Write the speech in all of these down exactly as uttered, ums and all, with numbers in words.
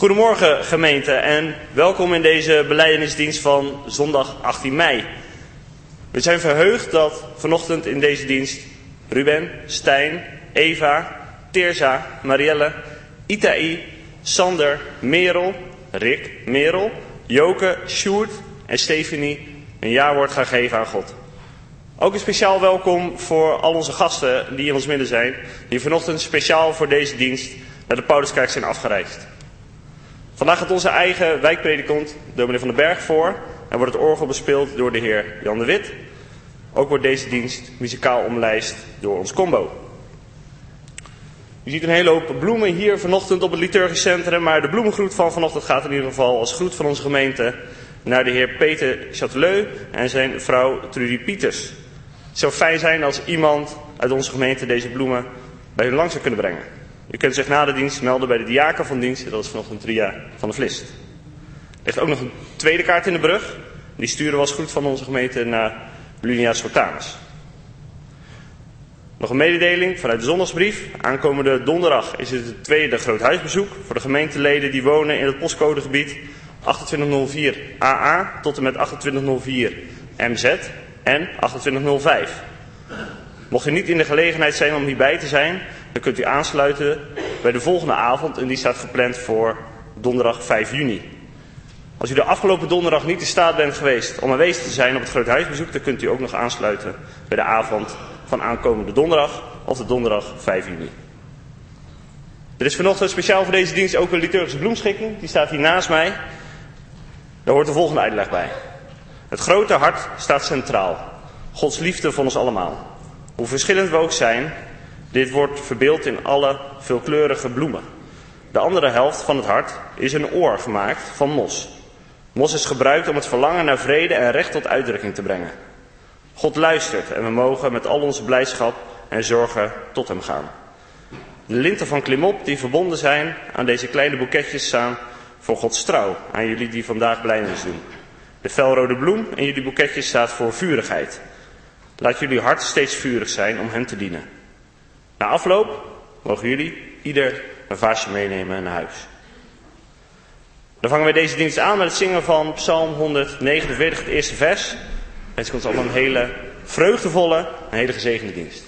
Goedemorgen gemeente en welkom in deze belijdenisdienst van zondag achttien mei. We zijn verheugd dat vanochtend in deze dienst Ruben, Stijn, Eva, Teerza, Marielle, Itaï, Sander, Merel, Rick, Merel, Joke, Sjoerd en Stefanie een jaarwoord gaan geven aan God. Ook een speciaal welkom voor al onze gasten die in ons midden zijn, die vanochtend speciaal voor deze dienst naar de Pauluskerk zijn afgereisd. Vandaag gaat onze eigen wijkpredikant, dominee Van den Berg, voor en wordt het orgel bespeeld door de heer Jan de Wit. Ook wordt deze dienst muzikaal omlijst door ons combo. U ziet een hele hoop bloemen hier vanochtend op het liturgisch centrum, maar de bloemengroet van vanochtend gaat in ieder geval als groet van onze gemeente naar de heer Peter Chateleu en zijn vrouw Trudy Pieters. Het zou fijn zijn als iemand uit onze gemeente deze bloemen bij hun langs zou kunnen brengen. U kunt zich na de dienst melden bij de diaken van dienst, dat is vanochtend Tria van de Vlist. Er ligt ook nog een tweede kaart in de brug. Die sturen we als groet van onze gemeente naar Lunia Schotanus. Nog een mededeling vanuit de zondagsbrief. Aankomende donderdag is het het tweede groot huisbezoek voor de gemeenteleden die wonen in het postcodegebied achtentwintig nul vier A A tot en met achtentwintig nul vier M Z en achtentwintig nul vijf. Mocht u niet in de gelegenheid zijn om hierbij te zijn, dan kunt u aansluiten bij de volgende avond en die staat gepland voor donderdag vijf juni. Als u de afgelopen donderdag niet in staat bent geweest om aanwezig te zijn op het groot huisbezoek, dan kunt u ook nog aansluiten bij de avond van aankomende donderdag of de donderdag vijf juni. Er is vanochtend speciaal voor deze dienst ook een liturgische bloemschikking. Die staat hier naast mij. Daar hoort de volgende uitleg bij. Het grote hart staat centraal. Gods liefde voor ons allemaal. Hoe verschillend we ook zijn, dit wordt verbeeld in alle veelkleurige bloemen. De andere helft van het hart is een oor gemaakt van mos. Mos is gebruikt om het verlangen naar vrede en recht tot uitdrukking te brengen. God luistert en we mogen met al onze blijdschap en zorgen tot hem gaan. De linten van klimop die verbonden zijn aan deze kleine boeketjes staan voor Gods trouw aan jullie die vandaag belijdenis doen. De felrode bloem in jullie boeketjes staat voor vurigheid. Laat jullie hart steeds vurig zijn om hem te dienen. Na afloop mogen jullie ieder een vaasje meenemen naar huis. Dan vangen wij deze dienst aan met het zingen van Psalm honderdnegenenveertig, het eerste vers. Het komt allemaal een hele vreugdevolle, een hele gezegende dienst.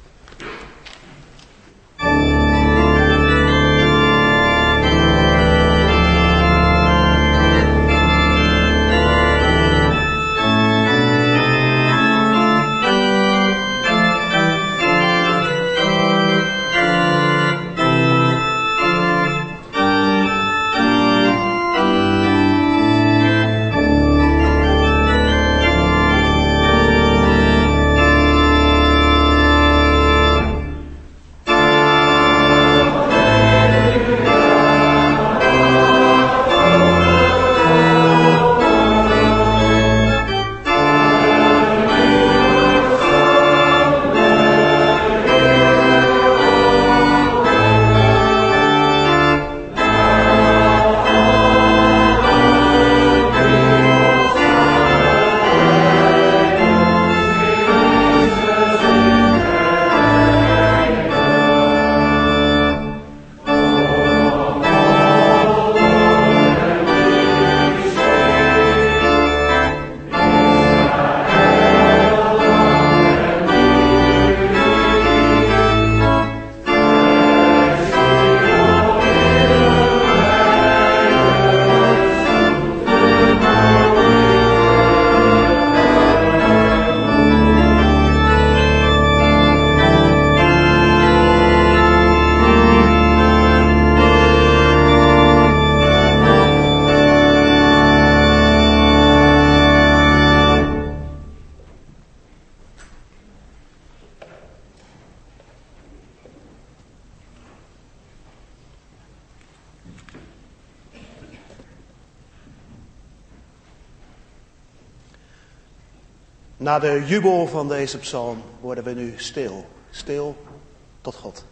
Na de jubel van deze psalm worden we nu stil. Stil tot God.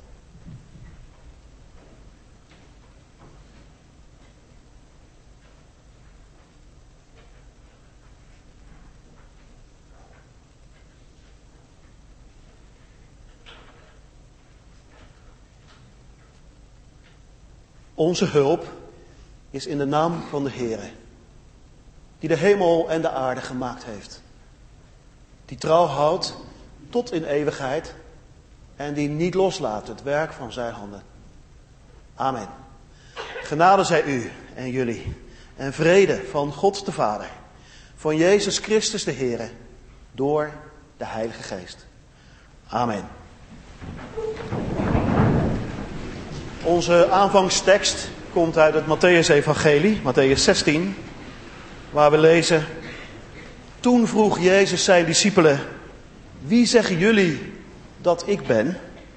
Onze hulp is in de naam van de Heere, die de hemel en de aarde gemaakt heeft, die trouw houdt tot in eeuwigheid en die niet loslaat het werk van zijn handen. Amen. Genade zij u en jullie en vrede van God de Vader, van Jezus Christus de Heere, door de Heilige Geest. Amen. Onze aanvangstekst komt uit het Mattheüs-evangelie, Mattheüs zestien, waar we lezen: Toen vroeg Jezus zijn discipelen: Wie zeggen jullie dat ik ben?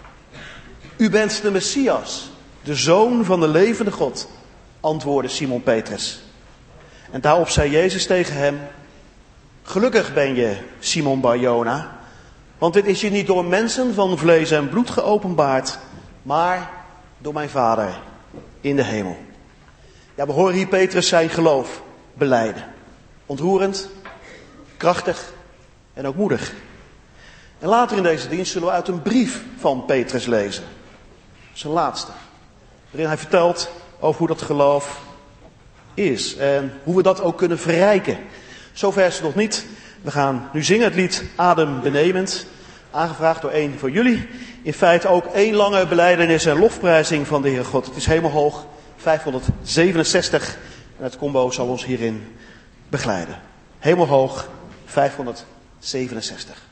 U bent de Messias, de Zoon van de levende God, antwoordde Simon Petrus. En daarop zei Jezus tegen hem: Gelukkig ben je, Simon Bar-Jona, want dit is je niet door mensen van vlees en bloed geopenbaard, maar door mijn Vader in de hemel. Ja, we horen hier Petrus zijn geloof belijden. Ontroerend, krachtig en ook moedig. En later in deze dienst zullen we uit een brief van Petrus lezen. Zijn laatste. Waarin hij vertelt over hoe dat geloof is en hoe we dat ook kunnen verrijken. Zover is het nog niet. We gaan nu zingen het lied Adembenemend, aangevraagd door een van jullie. In feite ook één lange belijdenis en lofprijzing van de Heer God. Het is hemelhoog, vijfhonderdzevenenzestig. En het combo zal ons hierin begeleiden. Hemelhoog, vijfhonderdzevenenzestig.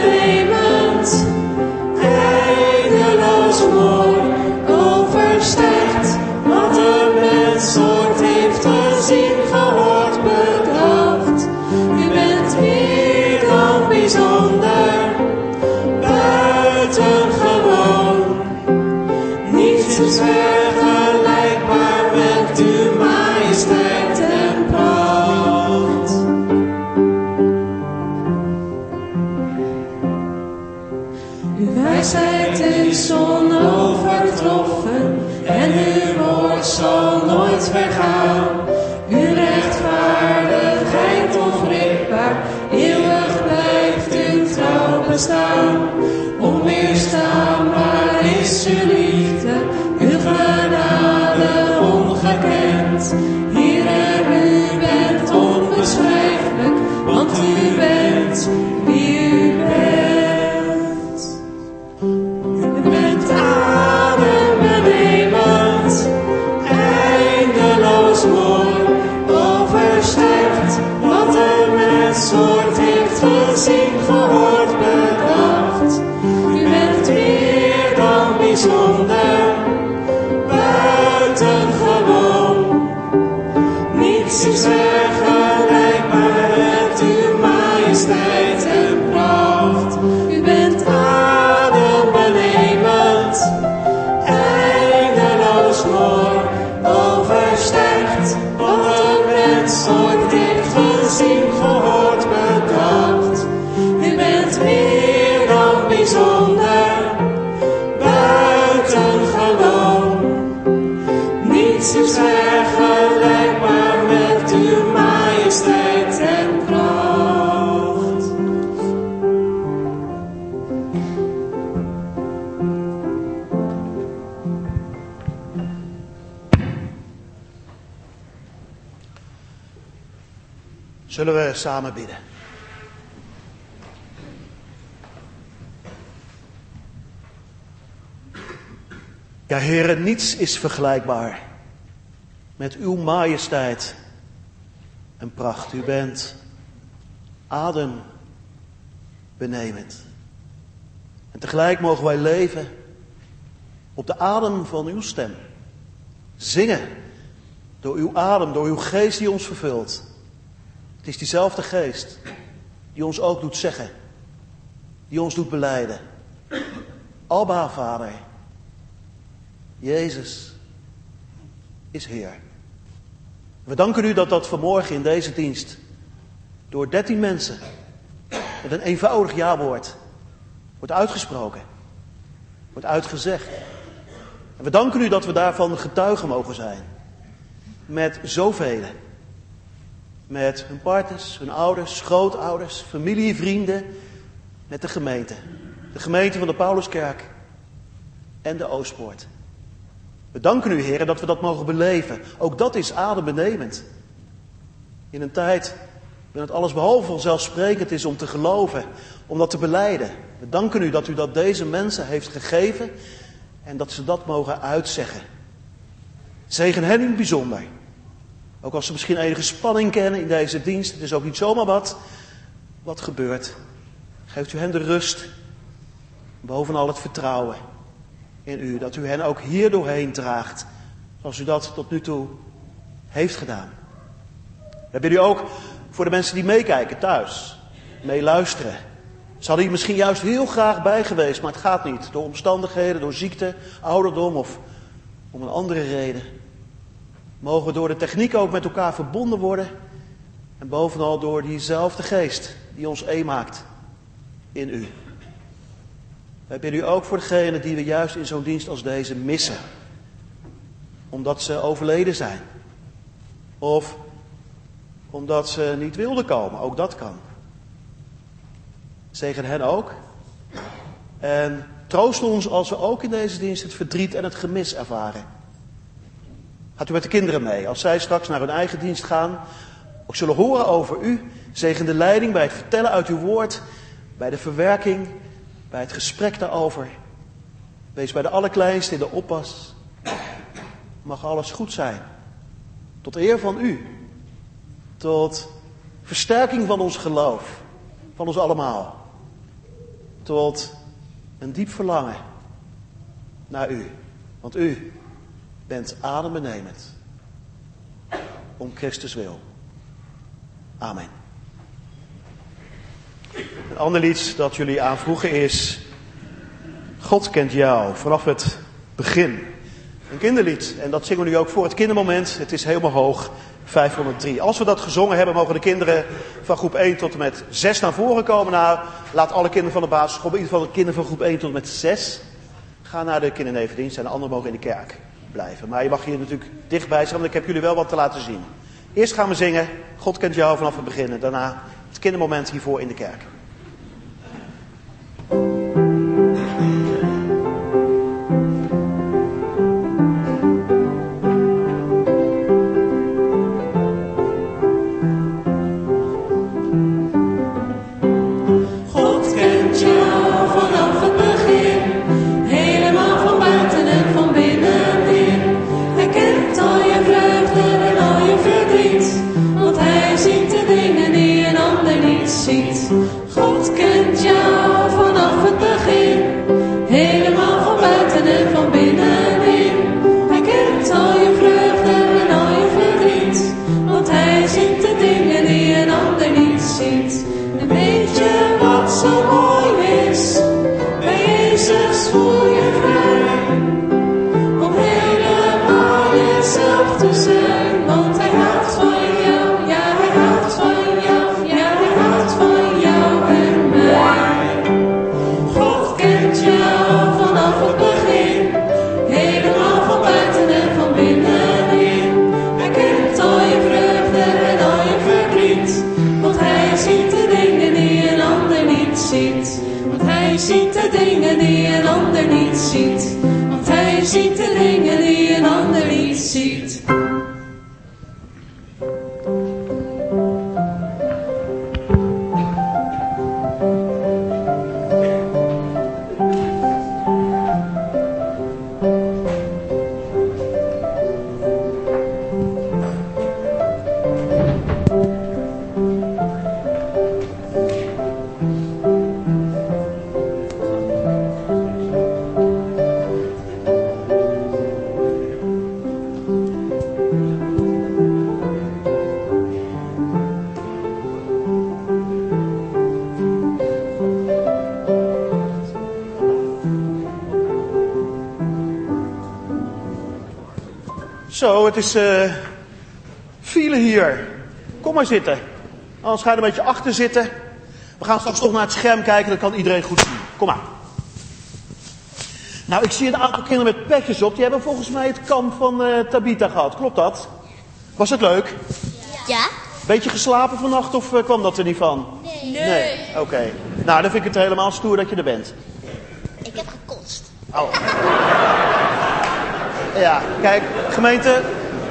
Stay. menssoort heeft gezien, gehoord, bedacht. U bent meer dan bijzonder, buitengewoon. Niets is vergelijkbaar met uw majesteit en pracht. U bent adembenemend, eindeloos mooi, overstijgt wat een mens ooit heeft gezien, gehoord, bedacht. U bent meer dan bijzonder, buitengewoon. Niets is vergelijkbaar met uw majesteit en pracht. Zullen we samen bidden? Ja, Heere, niets is vergelijkbaar met uw majesteit en pracht. U bent adembenemend. En tegelijk mogen wij leven op de adem van uw stem. Zingen door uw adem, door uw geest die ons vervult. Het is diezelfde geest die ons ook doet zeggen, die ons doet belijden. Abba, Vader, Jezus is Heer. We danken u dat dat vanmorgen in deze dienst door dertien mensen met een eenvoudig ja-woord wordt uitgesproken, wordt uitgezegd. En we danken u dat we daarvan getuigen mogen zijn. Met zoveel. Met hun partners, hun ouders, grootouders, familie, vrienden. Met de gemeente. De gemeente van de Pauluskerk en de Oostpoort. We danken u, Heer, dat we dat mogen beleven. Ook dat is adembenemend. In een tijd waarin het alles behalve vanzelfsprekend is om te geloven, om dat te belijden. We danken u dat u dat deze mensen heeft gegeven en dat ze dat mogen uitzeggen. Zegen hen in het bijzonder. Ook als ze misschien enige spanning kennen in deze dienst. Het is ook niet zomaar wat, wat gebeurt. Geeft u hen de rust. Bovenal het vertrouwen in u. Dat u hen ook hier doorheen draagt. Zoals u dat tot nu toe heeft gedaan. We bidden u ook voor de mensen die meekijken thuis. Meeluisteren. Ze hadden hier misschien juist heel graag bij geweest. Maar het gaat niet. Door omstandigheden, door ziekte, ouderdom of om een andere reden. Mogen we door de techniek ook met elkaar verbonden worden. En bovenal door diezelfde geest die ons één maakt in u. Wij bidden u ook voor degenen die we juist in zo'n dienst als deze missen. Omdat ze overleden zijn. Of omdat ze niet wilden komen. Ook dat kan. Zegen hen ook. En troost ons als we ook in deze dienst het verdriet en het gemis ervaren. Gaat u met de kinderen mee. Als zij straks naar hun eigen dienst gaan. Ook zullen horen over u. Zegen de leiding bij het vertellen uit uw woord. Bij de verwerking. Bij het gesprek daarover. Wees bij de allerkleinste in de oppas. Mag alles goed zijn. Tot eer van u. Tot versterking van ons geloof. Van ons allemaal. Tot een diep verlangen naar u. Want u bent adembenemend. Om Christus wil. Amen. Een ander lied dat jullie aanvroegen is God kent jou vanaf het begin. Een kinderlied. En dat zingen we nu ook voor het kindermoment. Het is helemaal hoog. vijfhonderddrie. Als we dat gezongen hebben, mogen de kinderen van groep één tot en met zes naar voren komen. Nou, laat alle kinderen van de basisschool, in ieder geval de kinderen van groep één tot en met zes, gaan naar de kindernevendienst en de anderen mogen in de kerk blijven. Maar je mag hier natuurlijk dichtbij zijn, want ik heb jullie wel wat te laten zien. Eerst gaan we zingen, God kent jou vanaf het begin. En daarna het kindermoment hiervoor in de kerk. Want hij ziet de dingen die een ander niet dingen die een ander niet ziet. Want hij ziet de dingen die een ander niet ziet. Zo, het is uh, file hier. Kom maar zitten. Anders ga je er een beetje achter zitten. We gaan straks toch naar het scherm kijken, dan kan iedereen goed zien. Kom maar. Nou, ik zie een aantal kinderen met petjes op. Die hebben volgens mij het kamp van uh, Tabitha gehad. Klopt dat? Was het leuk? Ja? Beetje geslapen vannacht of uh, kwam dat er niet van? Nee. Nee. Oké. Okay. Nou, dan vind ik het helemaal stoer dat je er bent. Ik heb gekost. Oh. Ja, kijk, gemeente.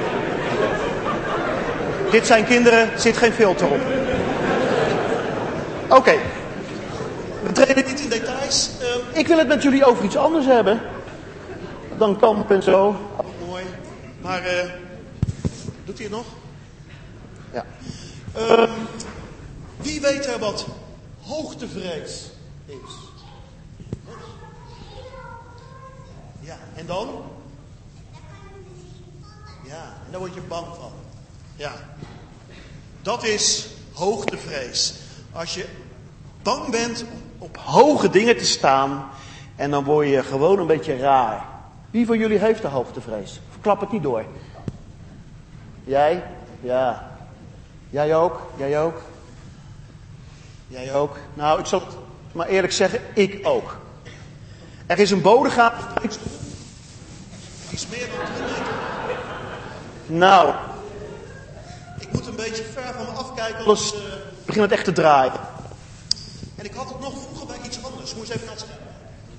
Dit zijn kinderen, er zit geen filter op. Oké. Okay. We treden niet in details. Uh, ik wil het met jullie over iets anders hebben. Dan kamp en zo. Oh, mooi. Maar, uh, doet hij het nog? Ja. Uh, wie weet er wat hoogtevrees is? Ja, en dan? Ja, en daar word je bang van. Ja. Dat is hoogtevrees. Als je bang bent om op hoge dingen te staan en dan word je gewoon een beetje raar. Wie van jullie heeft de hoogtevrees? Klap het niet door. Jij? Ja. Jij ook? Jij ook? Jij ook? Nou, ik zal het maar eerlijk zeggen, ik ook. Er is een bodegraaf. Die is meer dan drie meter. Nou, ik moet een beetje ver van me afkijken, anders uh, begint het echt te draaien. En ik had het nog vroeger bij iets anders. Moet eens even naar het scherm.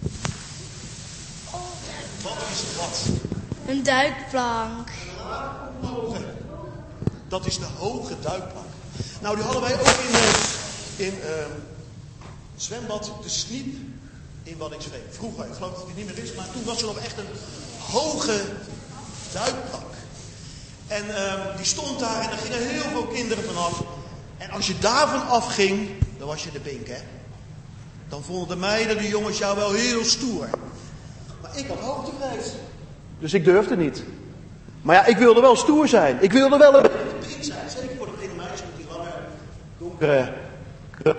Wat is wat? Een duikplank. Hoge. Dat is de hoge duikplank. Nou, die hadden wij ook in, uh, in uh, zwembad De Sniep in Waddinxveen. Vroeger, ik geloof dat die niet meer is, maar toen was er nog echt een hoge duikplank. En uh, die stond daar en daar gingen heel veel kinderen vanaf. En als je daarvan afging, dan was je de bink, hè. Dan vonden de meiden, de jongens jou wel heel stoer. Maar ik had hoogtevrees. Dus ik durfde niet. Maar ja, ik wilde wel stoer zijn. Ik wilde wel een bink zijn. Zeker voor dat ene meisje met die lange, donkere kruk.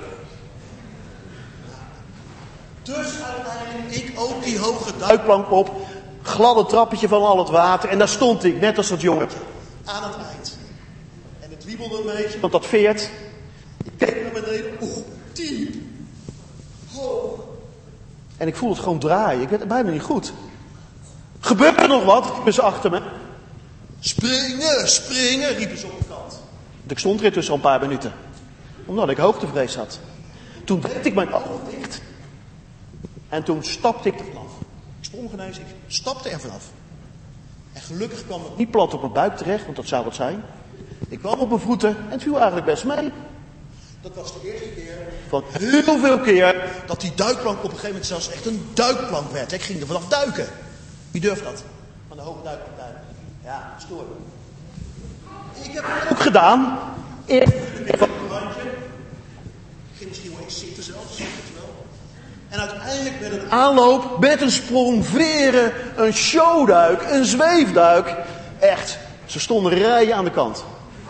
Dus uiteindelijk ik ook die hoge duikplank op. Gladde trappetje van al het water. En daar stond ik, net als dat jongetje. Aan het eind. En het wiebelde een beetje, want dat veert. Ik keek naar beneden. Oeh, diep. Hoog. En ik voel het gewoon draaien. Ik weet het bijna niet goed. Gebeurt er nog wat? Riepen ze achter me. Springen, springen, riepen ze op de kant. Want ik stond er intussen al een paar minuten. Omdat ik hoogtevrees had. Toen deed ik mijn ogen dicht. En toen stapte ik er vanaf. Ik sprong ineens, ik stapte er vanaf. En gelukkig kwam het niet plat op mijn buik terecht, want dat zou het zijn. Ik kwam op mijn voeten en het viel eigenlijk best mee. Dat was de eerste keer van heel veel keer dat die duikplank op een gegeven moment zelfs echt een duikplank werd. Ik ging er vanaf duiken. Wie durft dat? Van de hoge duikplank duiken. Ja, stoer. Ik heb het ook gedaan. Eerst van een randje. Ik ging misschien wel eens zitten zelfs, zeg het wel. En uiteindelijk met een aanloop, met een sprong, veren, een showduik, een zweefduik. Echt, ze stonden rijen aan de kant.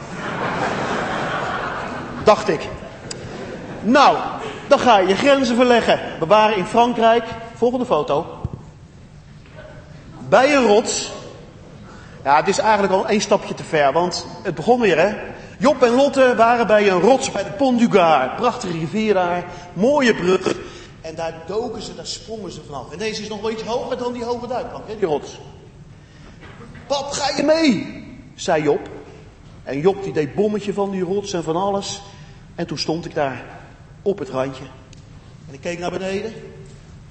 Dacht ik. Nou, dan ga je je grenzen verleggen. We waren in Frankrijk, volgende foto. Bij een rots. Ja, het is eigenlijk al één stapje te ver, want het begon weer, hè. Job en Lotte waren bij een rots bij de Pont du Gard. Prachtige rivier daar, mooie brug. En daar doken ze, daar sprongen ze vanaf. En deze is nog wel iets hoger dan die hoge duikplank, hè, die rots. Pap, ga je mee? Zei Job. En Job die deed bommetje van die rots en van alles. En toen stond ik daar op het randje. En ik keek naar beneden.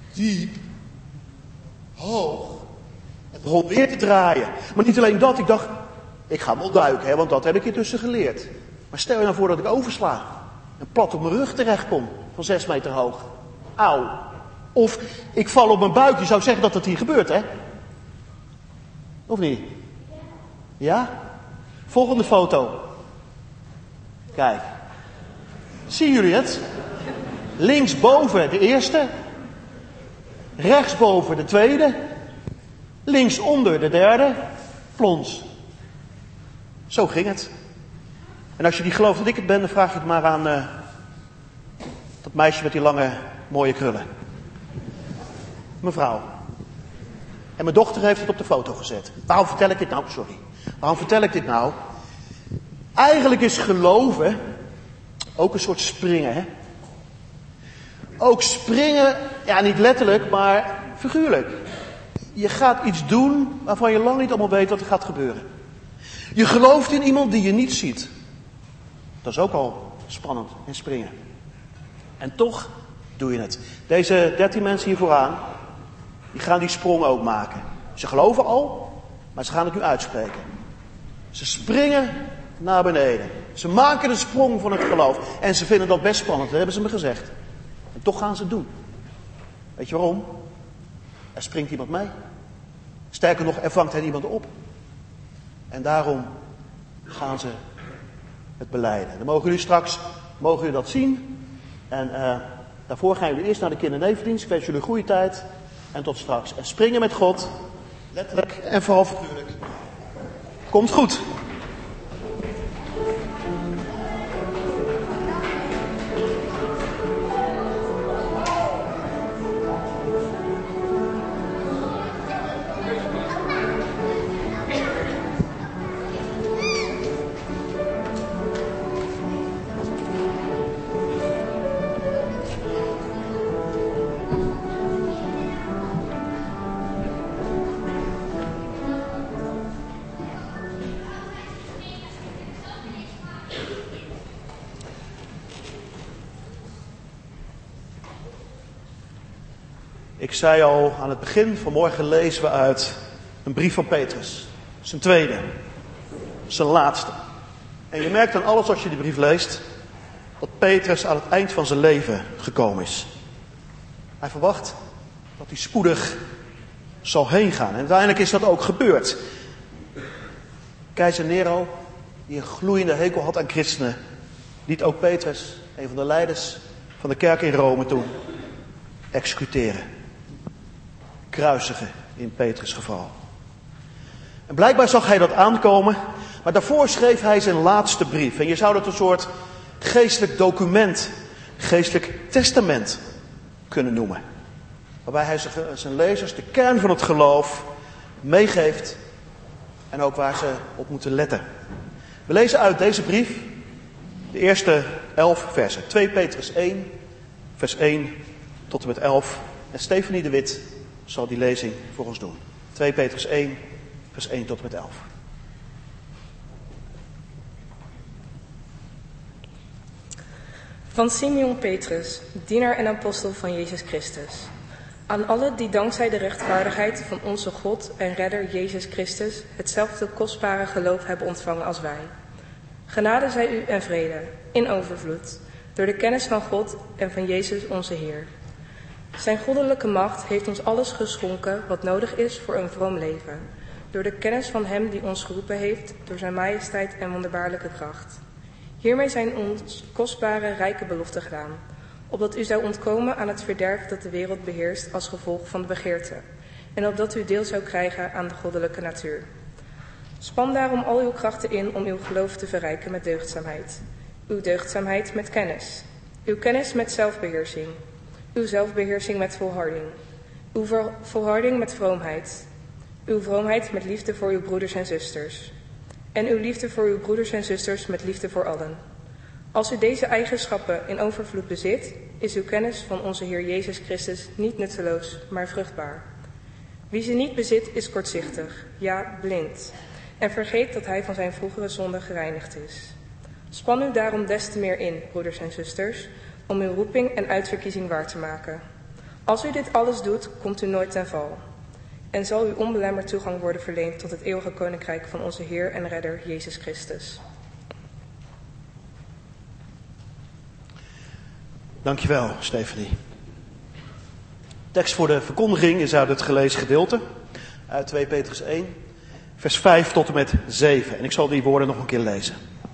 diep, hoog. Het begon weer te draaien. Maar niet alleen dat, ik dacht, ik ga wel duiken, hè, want dat heb ik intussen geleerd. Maar stel je nou voor dat ik oversla en plat op mijn rug terecht kom, van zes meter hoog. Auw. Of ik val op mijn buik, je zou zeggen dat dat hier gebeurt, hè? Of niet? Ja? Volgende foto. Kijk. Zien jullie het? Linksboven de eerste. Rechtsboven de tweede. Linksonder de derde. Plons. Zo ging het. En als je niet gelooft dat ik het ben, dan vraag je het maar aan uh, dat meisje met die lange, mooie krullen. Mevrouw. En mijn dochter heeft het op de foto gezet. Waarom vertel ik dit nou? Sorry. Waarom vertel ik dit nou? Eigenlijk is geloven ook een soort springen, hè? Ook springen, ja niet letterlijk, maar figuurlijk. Je gaat iets doen waarvan je lang niet allemaal weet wat er gaat gebeuren. Je gelooft in iemand die je niet ziet. Dat is ook al spannend en springen. En toch doe je het. Deze dertien mensen hier vooraan, die gaan die sprong ook maken. Ze geloven al, maar ze gaan het nu uitspreken. Ze springen naar beneden. Ze maken de sprong van het geloof. En ze vinden dat best spannend, dat hebben ze me gezegd. En toch gaan ze het doen. Weet je waarom? Er springt iemand mee. Sterker nog, er vangt hen iemand op. En daarom gaan ze het belijden. Dan mogen jullie straks mogen jullie dat zien. En uh, daarvoor gaan jullie eerst naar de kindernevendienst. Ik wens jullie een goede tijd. En tot straks. En springen met God. Letterlijk en vooral figuurlijk. Komt goed. Ik zei al, aan het begin vanmorgen lezen we uit een brief van Petrus. Zijn tweede. Zijn laatste. En je merkt aan alles als je die brief leest, dat Petrus aan het eind van zijn leven gekomen is. Hij verwacht dat hij spoedig zal heen gaan. En uiteindelijk is dat ook gebeurd. Keizer Nero, die een gloeiende hekel had aan christenen, liet ook Petrus, een van de leiders van de kerk in Rome toen, executeren. Kruisigen in Petrus' geval. En blijkbaar zag hij dat aankomen, maar daarvoor schreef hij zijn laatste brief. En je zou dat een soort geestelijk document, geestelijk testament kunnen noemen. Waarbij hij zijn lezers de kern van het geloof meegeeft en ook waar ze op moeten letten. We lezen uit deze brief de eerste elf versen. twee Petrus één, vers één tot en met elf. En Stefanie de Wit zal die lezing voor ons doen. twee Petrus één, vers één tot en met elf. Van Simeon Petrus, dienaar en apostel van Jezus Christus. Aan allen die dankzij de rechtvaardigheid van onze God en Redder Jezus Christus hetzelfde kostbare geloof hebben ontvangen als wij. Genade zij u en vrede, in overvloed, door de kennis van God en van Jezus onze Heer. Zijn goddelijke macht heeft ons alles geschonken wat nodig is voor een vroom leven, door de kennis van Hem die ons geroepen heeft, door zijn majesteit en wonderbaarlijke kracht. Hiermee zijn ons kostbare, rijke beloften gedaan, opdat u zou ontkomen aan het verderf dat de wereld beheerst als gevolg van de begeerte, en opdat u deel zou krijgen aan de goddelijke natuur. Span daarom al uw krachten in om uw geloof te verrijken met deugdzaamheid, uw deugdzaamheid met kennis, uw kennis met zelfbeheersing, uw zelfbeheersing met volharding, uw volharding met vroomheid, uw vroomheid met liefde voor uw broeders en zusters, en uw liefde voor uw broeders en zusters met liefde voor allen. Als u deze eigenschappen in overvloed bezit, is uw kennis van onze Heer Jezus Christus niet nutteloos, maar vruchtbaar. Wie ze niet bezit, is kortzichtig, ja, blind, en vergeet dat hij van zijn vroegere zonde gereinigd is. Span u daarom des te meer in, broeders en zusters, om uw roeping en uitverkiezing waar te maken. Als u dit alles doet, komt u nooit ten val. En zal u onbelemmerd toegang worden verleend tot het eeuwige koninkrijk van onze Heer en Redder Jezus Christus. Dankjewel, Stefanie. Tekst voor de verkondiging is uit het gelezen gedeelte, uit twee Petrus één, vers vijf tot en met zeven. En ik zal die woorden nog een keer lezen.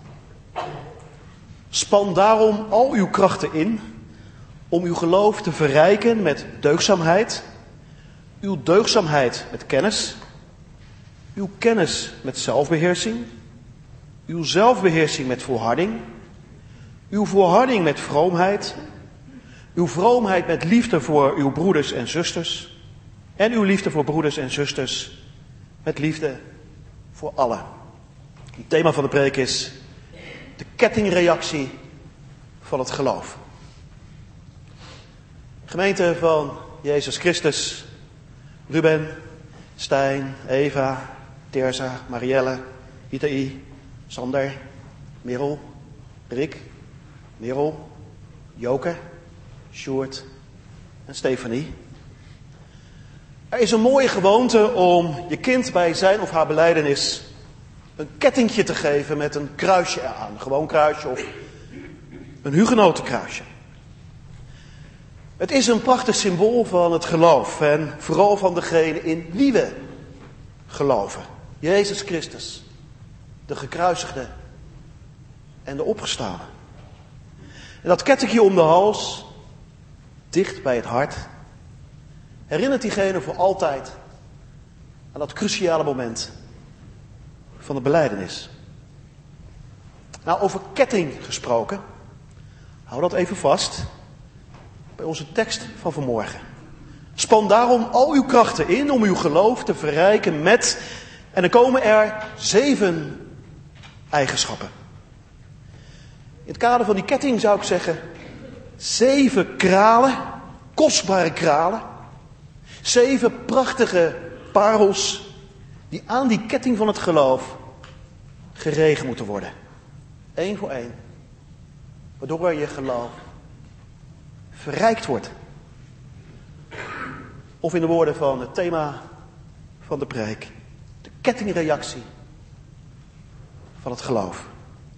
Span daarom al uw krachten in, om uw geloof te verrijken met deugdzaamheid, uw deugdzaamheid met kennis, uw kennis met zelfbeheersing, uw zelfbeheersing met volharding, uw volharding met vroomheid, uw vroomheid met liefde voor uw broeders en zusters en uw liefde voor broeders en zusters met liefde voor allen. Het thema van de preek is de kettingreactie van het geloof. Gemeente van Jezus Christus, Ruben, Stijn, Eva, Terza, Marielle, Itaï, Sander, Merel, Rick, Merel, Joke, Sjoerd en Stefanie. Er is een mooie gewoonte om je kind bij zijn of haar belijdenis een kettingje te geven met een kruisje eraan. Een gewoon kruisje of een hugenotenkruisje. Het is een prachtig symbool van het geloof en vooral van degene in wie we geloven. Jezus Christus, de gekruisigde en de opgestane. En dat kettingje om de hals, dicht bij het hart, herinnert diegene voor altijd aan dat cruciale moment van de belijdenis. Nou, over ketting gesproken, hou dat even vast bij onze tekst van vanmorgen. Span daarom al uw krachten in om uw geloof te verrijken met, en er komen er zeven eigenschappen. In het kader van die ketting zou ik zeggen, zeven kralen, kostbare kralen, zeven prachtige parels die aan die ketting van het geloof geregen moeten worden. Eén voor één. Waardoor je geloof verrijkt wordt. Of in de woorden van het thema van de preek, de kettingreactie van het geloof.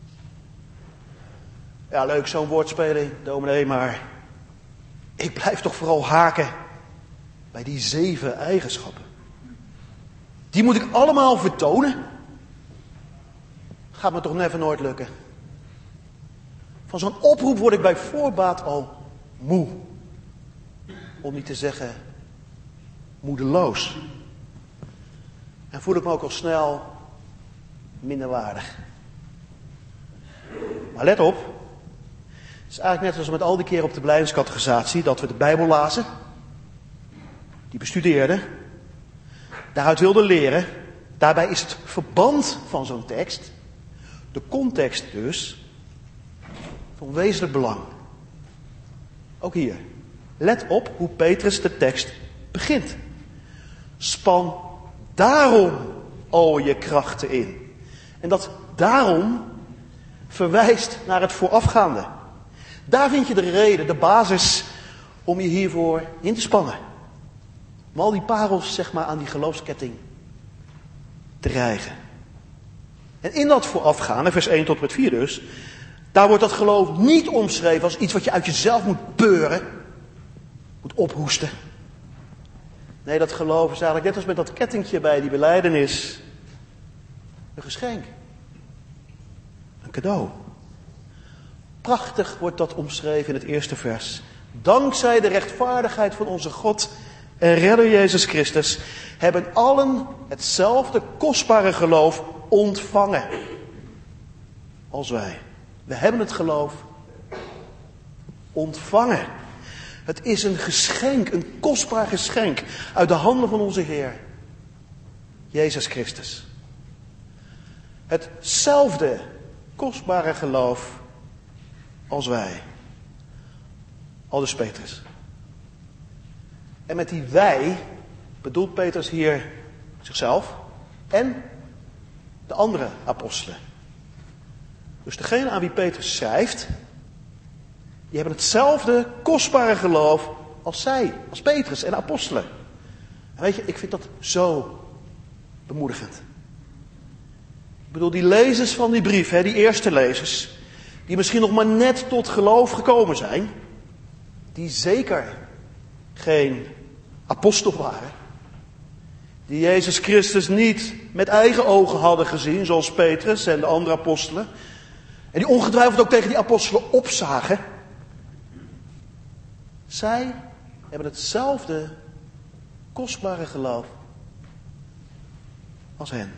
Ja, leuk zo'n woordspeling, dominee, maar ik blijf toch vooral haken bij die zeven eigenschappen. Die moet ik allemaal vertonen. Gaat me toch never nooit lukken. Van zo'n oproep word ik bij voorbaat al moe. Om niet te zeggen moedeloos. En voel ik me ook al snel minderwaardig. Maar let op. Het is eigenlijk net zoals met al die keren op de blijdencategorisatie dat we de Bijbel lazen. Die bestudeerden. Daaruit wilden leren. Daarbij is het verband van zo'n tekst, de context dus, van wezenlijk belang. Ook hier. Let op hoe Petrus de tekst begint. Span daarom al je krachten in. En dat daarom verwijst naar het voorafgaande. Daar vind je de reden, de basis om je hiervoor in te spannen. Om al die parels, zeg maar, aan die geloofsketting te rijgen. En in dat voorafgaande, vers één tot en met vier dus, daar wordt dat geloof niet omschreven als iets wat je uit jezelf moet peuren, moet ophoesten. Nee, dat geloof is eigenlijk net als met dat kettingje bij die belijdenis een geschenk. Een cadeau. Prachtig wordt dat omschreven in het eerste vers. Dankzij de rechtvaardigheid van onze God en Redder Jezus Christus hebben allen hetzelfde kostbare geloof ontvangen als wij. We hebben het geloof ontvangen. Het is een geschenk, een kostbaar geschenk uit de handen van onze Heer, Jezus Christus. Hetzelfde kostbare geloof als wij. Aldus Petrus. En met die wij bedoelt Petrus hier zichzelf en de andere apostelen. Dus degene aan wie Petrus schrijft, die hebben hetzelfde kostbare geloof als zij, als Petrus en de apostelen. En weet je, ik vind dat zo bemoedigend. Ik bedoel, die lezers van die brief, hè, die eerste lezers, die misschien nog maar net tot geloof gekomen zijn, die zeker geen apostel waren, die Jezus Christus niet met eigen ogen hadden gezien, zoals Petrus en de andere apostelen, en die ongetwijfeld ook tegen die apostelen opzagen, zij hebben hetzelfde kostbare geloof als hen.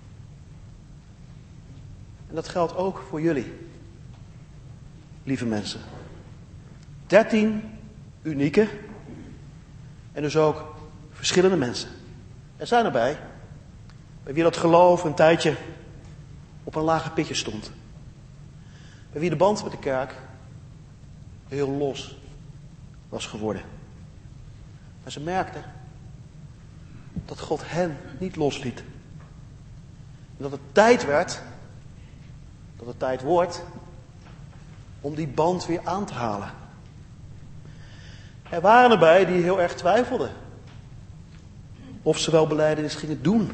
En dat geldt ook voor jullie, lieve mensen. Dertien unieke en dus ook verschillende mensen. Er zijn erbij bij wie dat geloof een tijdje op een lager pitje stond. Bij wie de band met de kerk heel los was geworden. Maar ze merkten dat God hen niet losliet. En dat het tijd werd, dat het tijd wordt, om die band weer aan te halen. Er waren erbij die heel erg twijfelden of ze wel belijdenis gingen doen.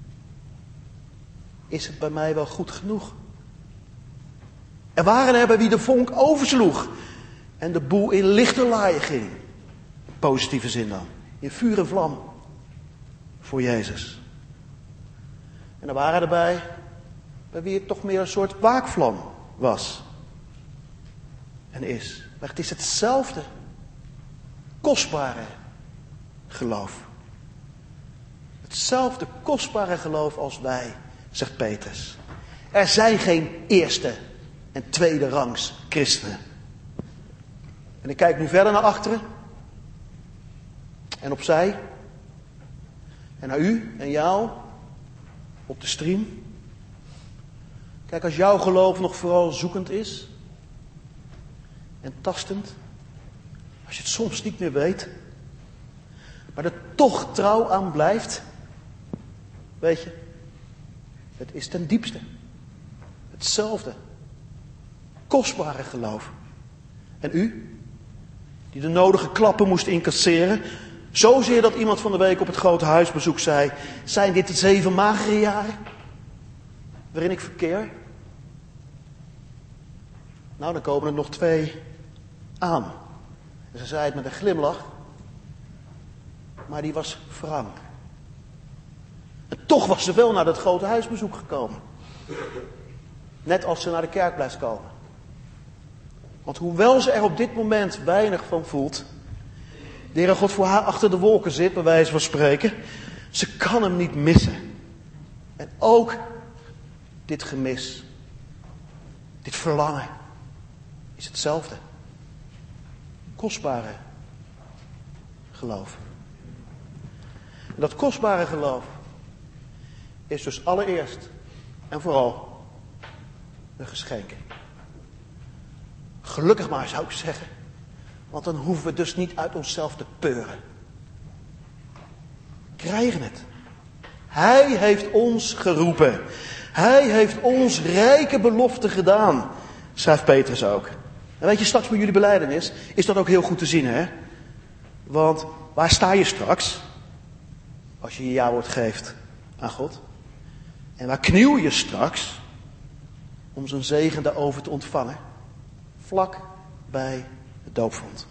Is het bij mij wel goed genoeg? Er waren er bij wie de vonk oversloeg en de boel in lichterlaaien ging. In positieve zin dan. In vuur en vlam voor Jezus. En er waren erbij bij wie het toch meer een soort waakvlam was. En is. Maar het is hetzelfde kostbare geloof. Hetzelfde kostbare geloof als wij, zegt Petrus. Er zijn geen eerste en tweede rangs christenen. En ik kijk nu verder naar achteren. En opzij. En naar u en jou. Op de stream. Kijk, als jouw geloof nog vooral zoekend is. En tastend. Als je het soms niet meer weet. Maar er toch trouw aan blijft. Weet je. Het is ten diepste. Hetzelfde. Kostbare geloof. En u? Die de nodige klappen moest incasseren. Zozeer dat iemand van de week op het grote huisbezoek zei. Zijn dit de zeven magere jaren? Waarin ik verkeer? Nou, dan komen er nog twee aan. En ze zei het met een glimlach. Maar die was wrang. En toch was ze wel naar dat grote huisbezoek gekomen. Net als ze naar de kerk blijft komen. Want hoewel ze er op dit moment weinig van voelt. De Heere God voor haar achter de wolken zit, bij wijze van spreken. Ze kan hem niet missen. En ook dit gemis. Dit verlangen. Is hetzelfde. Kostbare geloof. En dat kostbare geloof is dus allereerst en vooral een geschenk. Gelukkig maar, zou ik zeggen. Want dan hoeven we dus niet uit onszelf te peuren. Krijgen het. Hij heeft ons geroepen. Hij heeft ons rijke belofte gedaan. Schrijft Petrus ook. En weet je, straks bij jullie belijdenis is dat ook heel goed te zien, hè? Want waar sta je straks? Als je je jawoord geeft aan God. En waar kniel je straks? Om zijn zegen daarover te ontvangen. Vlak bij het doopvont.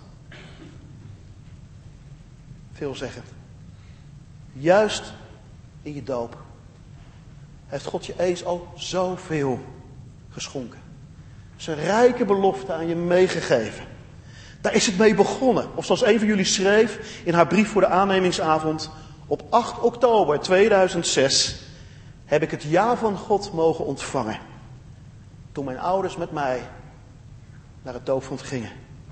Veelzeggend. Juist in je doop heeft God je eens al zoveel geschonken. Zijn rijke belofte aan je meegegeven. Daar is het mee begonnen. Of zoals een van jullie schreef in haar brief voor de aannemingsavond. Op acht oktober tweeduizend zes heb ik het ja van God mogen ontvangen. Toen mijn ouders met mij naar het doopvont gingen.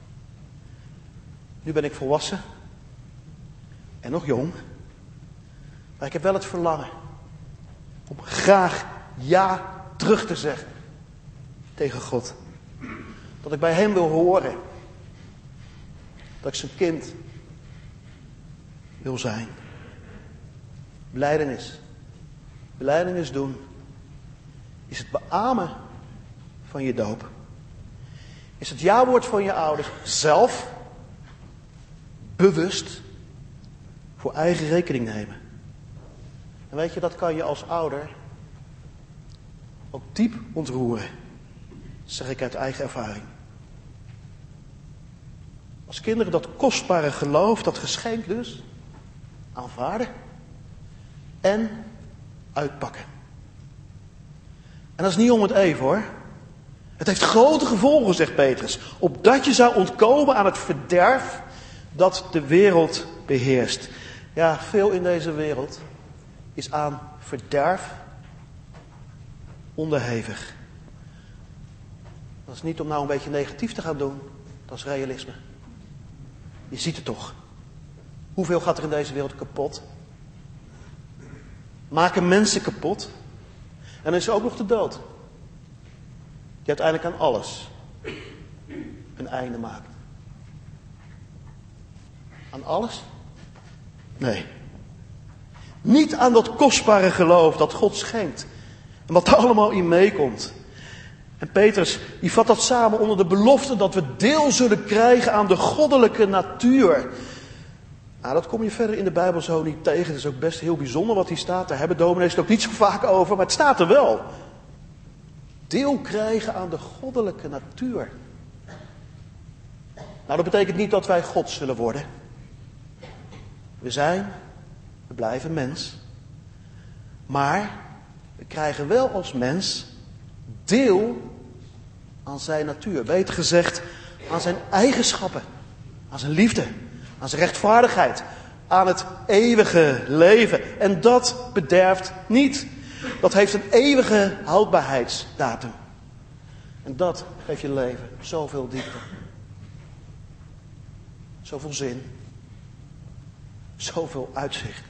Nu ben ik volwassen. En nog jong. Maar ik heb wel het verlangen. Om graag ja terug te zeggen. Tegen God. Dat ik bij hem wil horen. Dat ik zijn kind wil zijn. Belijdenis. Belijdenis doen. Is het beamen van je doop. Is het jawoord van je ouders zelf. bewust voor eigen rekening nemen. En weet je, dat kan je als ouder ook diep ontroeren. Dat zeg ik uit eigen ervaring. Als kinderen dat kostbare geloof, dat geschenk dus, aanvaarden en uitpakken. En dat is niet om het even hoor. Het heeft grote gevolgen, zegt Petrus. Opdat je zou ontkomen aan het verderf dat de wereld beheerst. Ja, veel in deze wereld is aan verderf onderhevig. Dat is niet om nou een beetje negatief te gaan doen. Dat is realisme. Je ziet het toch. Hoeveel gaat er in deze wereld kapot? Maken mensen kapot? En dan is er ook nog de dood. Die uiteindelijk aan alles een einde maakt. Aan alles? Nee. Niet aan dat kostbare geloof dat God schenkt. En wat er allemaal in meekomt. En Petrus, die vat dat samen onder de belofte dat we deel zullen krijgen aan de goddelijke natuur. Nou, dat kom je verder in de Bijbel zo niet tegen. Het is ook best heel bijzonder wat hier staat. Daar hebben dominees het ook niet zo vaak over, maar het staat er wel. Deel krijgen aan de goddelijke natuur. Nou, dat betekent niet dat wij God zullen worden. We zijn, we blijven mens. Maar we krijgen wel als mens deel aan zijn natuur. Beter gezegd, aan zijn eigenschappen. Aan zijn liefde. Aan zijn rechtvaardigheid. Aan het eeuwige leven. En dat bederft niet. Dat heeft een eeuwige houdbaarheidsdatum. En dat geeft je leven zoveel diepte. Zoveel zin. Zoveel uitzicht.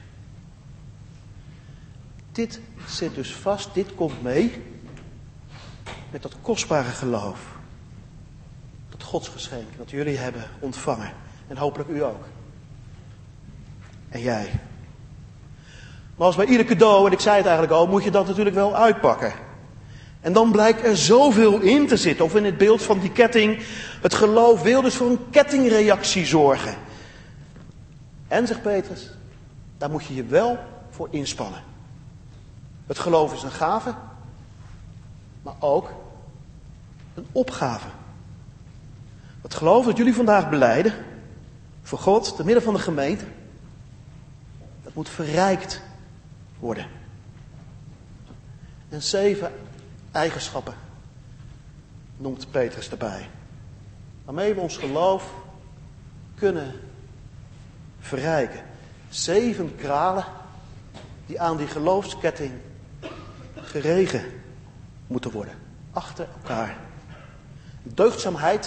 Dit zit dus vast. Dit komt mee. Met dat kostbare geloof. Dat godsgeschenk dat jullie hebben ontvangen. En hopelijk u ook. En jij. Maar als bij ieder cadeau, en ik zei het eigenlijk al, moet je dat natuurlijk wel uitpakken. En dan blijkt er zoveel in te zitten. Of in het beeld van die ketting. Het geloof wil dus voor een kettingreactie zorgen. En, zegt Petrus, daar moet je je wel voor inspannen. Het geloof is een gave. Maar ook een opgave. Het geloof dat jullie vandaag belijden. Voor God, te midden van de gemeente. Dat moet verrijkt worden. En zeven eigenschappen noemt Petrus erbij. Waarmee we ons geloof kunnen verrijken. Zeven kralen die aan die geloofsketting geregen moeten worden. Achter elkaar. Deugdzaamheid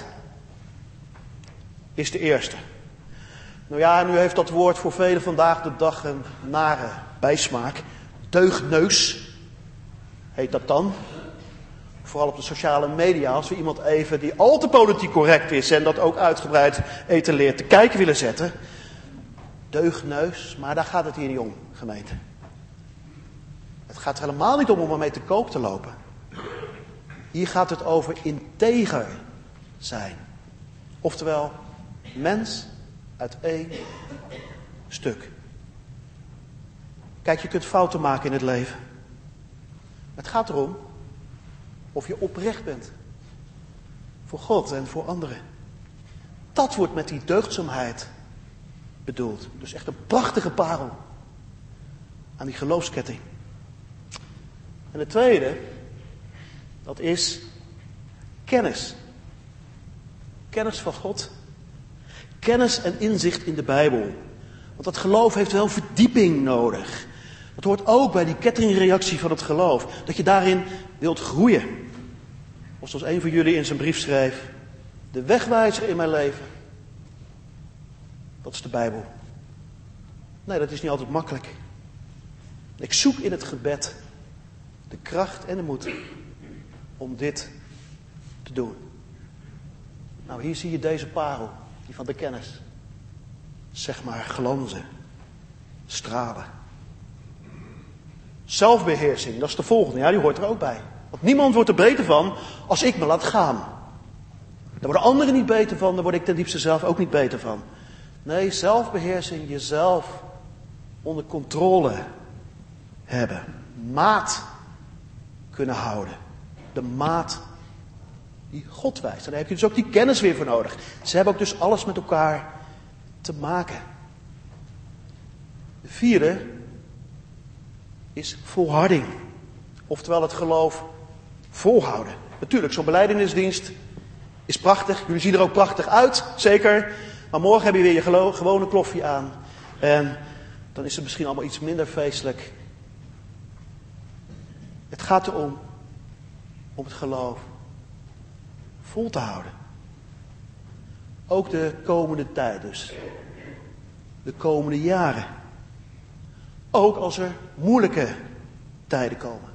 is de eerste. Nou ja, nu heeft dat woord voor velen vandaag de dag een nare bijsmaak. Deugneus heet dat dan. Vooral op de sociale media, als we iemand even die al te politiek correct is en dat ook uitgebreid etaleert te kijken willen zetten. Deugneus, maar daar gaat het hier niet om, gemeente. Het gaat er helemaal niet om om ermee te koop te lopen. Hier gaat het over integer zijn. Oftewel, mens uit één stuk. Kijk, je kunt fouten maken in het leven. Het gaat erom of je oprecht bent. Voor God en voor anderen. Dat wordt met die deugdzaamheid bedoeld. Dus echt een prachtige parel aan die geloofsketting. En het tweede, dat is kennis. Kennis van God. Kennis en inzicht in de Bijbel. Want dat geloof heeft wel verdieping nodig. Dat hoort ook bij die kettingreactie van het geloof. Dat je daarin wilt groeien. Of zoals een van jullie in zijn brief schreef. De wegwijzer in mijn leven. Dat is de Bijbel. Nee, dat is niet altijd makkelijk. Ik zoek in het gebed de kracht en de moed om dit te doen. Nou, hier zie je deze parel, die van de kennis. Zeg maar glanzen, stralen. Zelfbeheersing, dat is de volgende. Ja, die hoort er ook bij. Want niemand wordt er beter van als ik me laat gaan. Daar worden anderen niet beter van, daar word ik ten diepste zelf ook niet beter van. Nee, zelfbeheersing, jezelf onder controle hebben. Maat kunnen houden. De maat die God wijst. En daar heb je dus ook die kennis weer voor nodig. Ze hebben ook dus alles met elkaar te maken. De vierde is volharding. Oftewel het geloof volhouden. Natuurlijk, zo'n belijdenisdienst is prachtig. Jullie zien er ook prachtig uit, zeker. Maar morgen heb je weer je gelo- gewone kloffie aan. En dan is het misschien allemaal iets minder feestelijk. Het gaat erom om het geloof vol te houden. Ook de komende tijd dus. De komende jaren. Ook als er moeilijke tijden komen.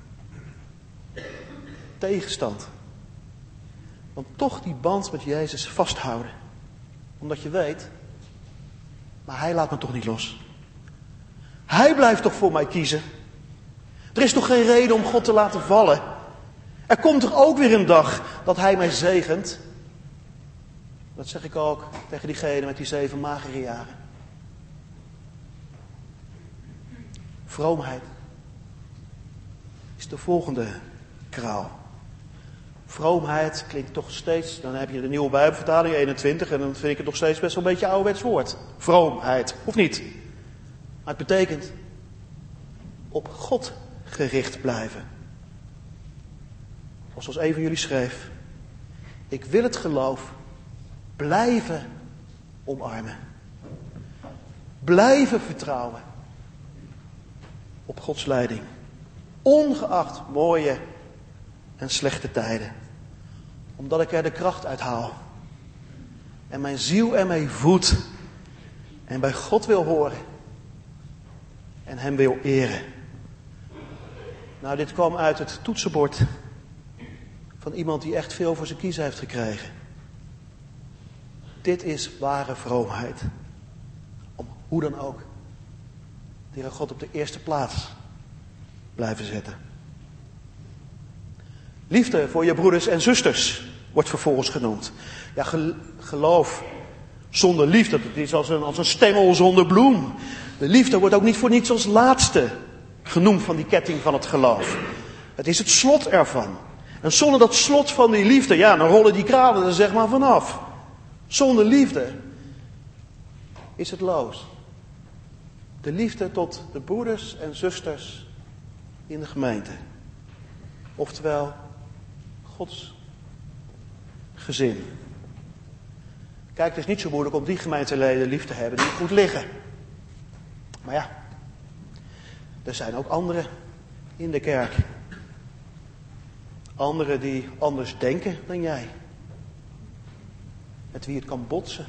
Tegenstand. Want toch die band met Jezus vasthouden. Omdat je weet, maar Hij laat me toch niet los. Hij blijft toch voor mij kiezen. Er is toch geen reden om God te laten vallen. Er komt toch ook weer een dag dat Hij mij zegent. Dat zeg ik ook tegen diegene met die zeven magere jaren. Vroomheid is de volgende kraal. Vroomheid klinkt toch steeds, dan heb je de nieuwe Bijbelvertaling eenentwintig en dan vind ik het nog steeds best wel een beetje een ouderwets woord. Vroomheid, of niet? Maar het betekent op God gericht blijven. Of zoals een van jullie schreef, ik wil het geloof blijven omarmen. Blijven vertrouwen op Gods leiding. Ongeacht mooie en slechte tijden. Omdat ik er de kracht uit haal. En mijn ziel ermee voed. En bij God wil horen. En Hem wil eren. Nou, dit kwam uit het toetsenbord van iemand die echt veel voor zijn kiezen heeft gekregen. Dit is ware vroomheid. Om hoe dan ook de Heere God op de eerste plaats blijven zetten. Liefde voor je broeders en zusters wordt vervolgens genoemd. Ja, geloof zonder liefde, dat is als een, als een stengel zonder bloem. De liefde wordt ook niet voor niets als laatste genoemd van die ketting van het geloof. Het is het slot ervan. En zonder dat slot van die liefde, ja, dan rollen die kralen er zeg maar vanaf. Zonder liefde is het loos. De liefde tot de broeders en zusters in de gemeente. Oftewel, Gods gezin. Kijk, het is niet zo moeilijk om die gemeenteleden lief te hebben die goed liggen. Maar ja, er zijn ook anderen in de kerk. Anderen die anders denken dan jij. Met wie het kan botsen.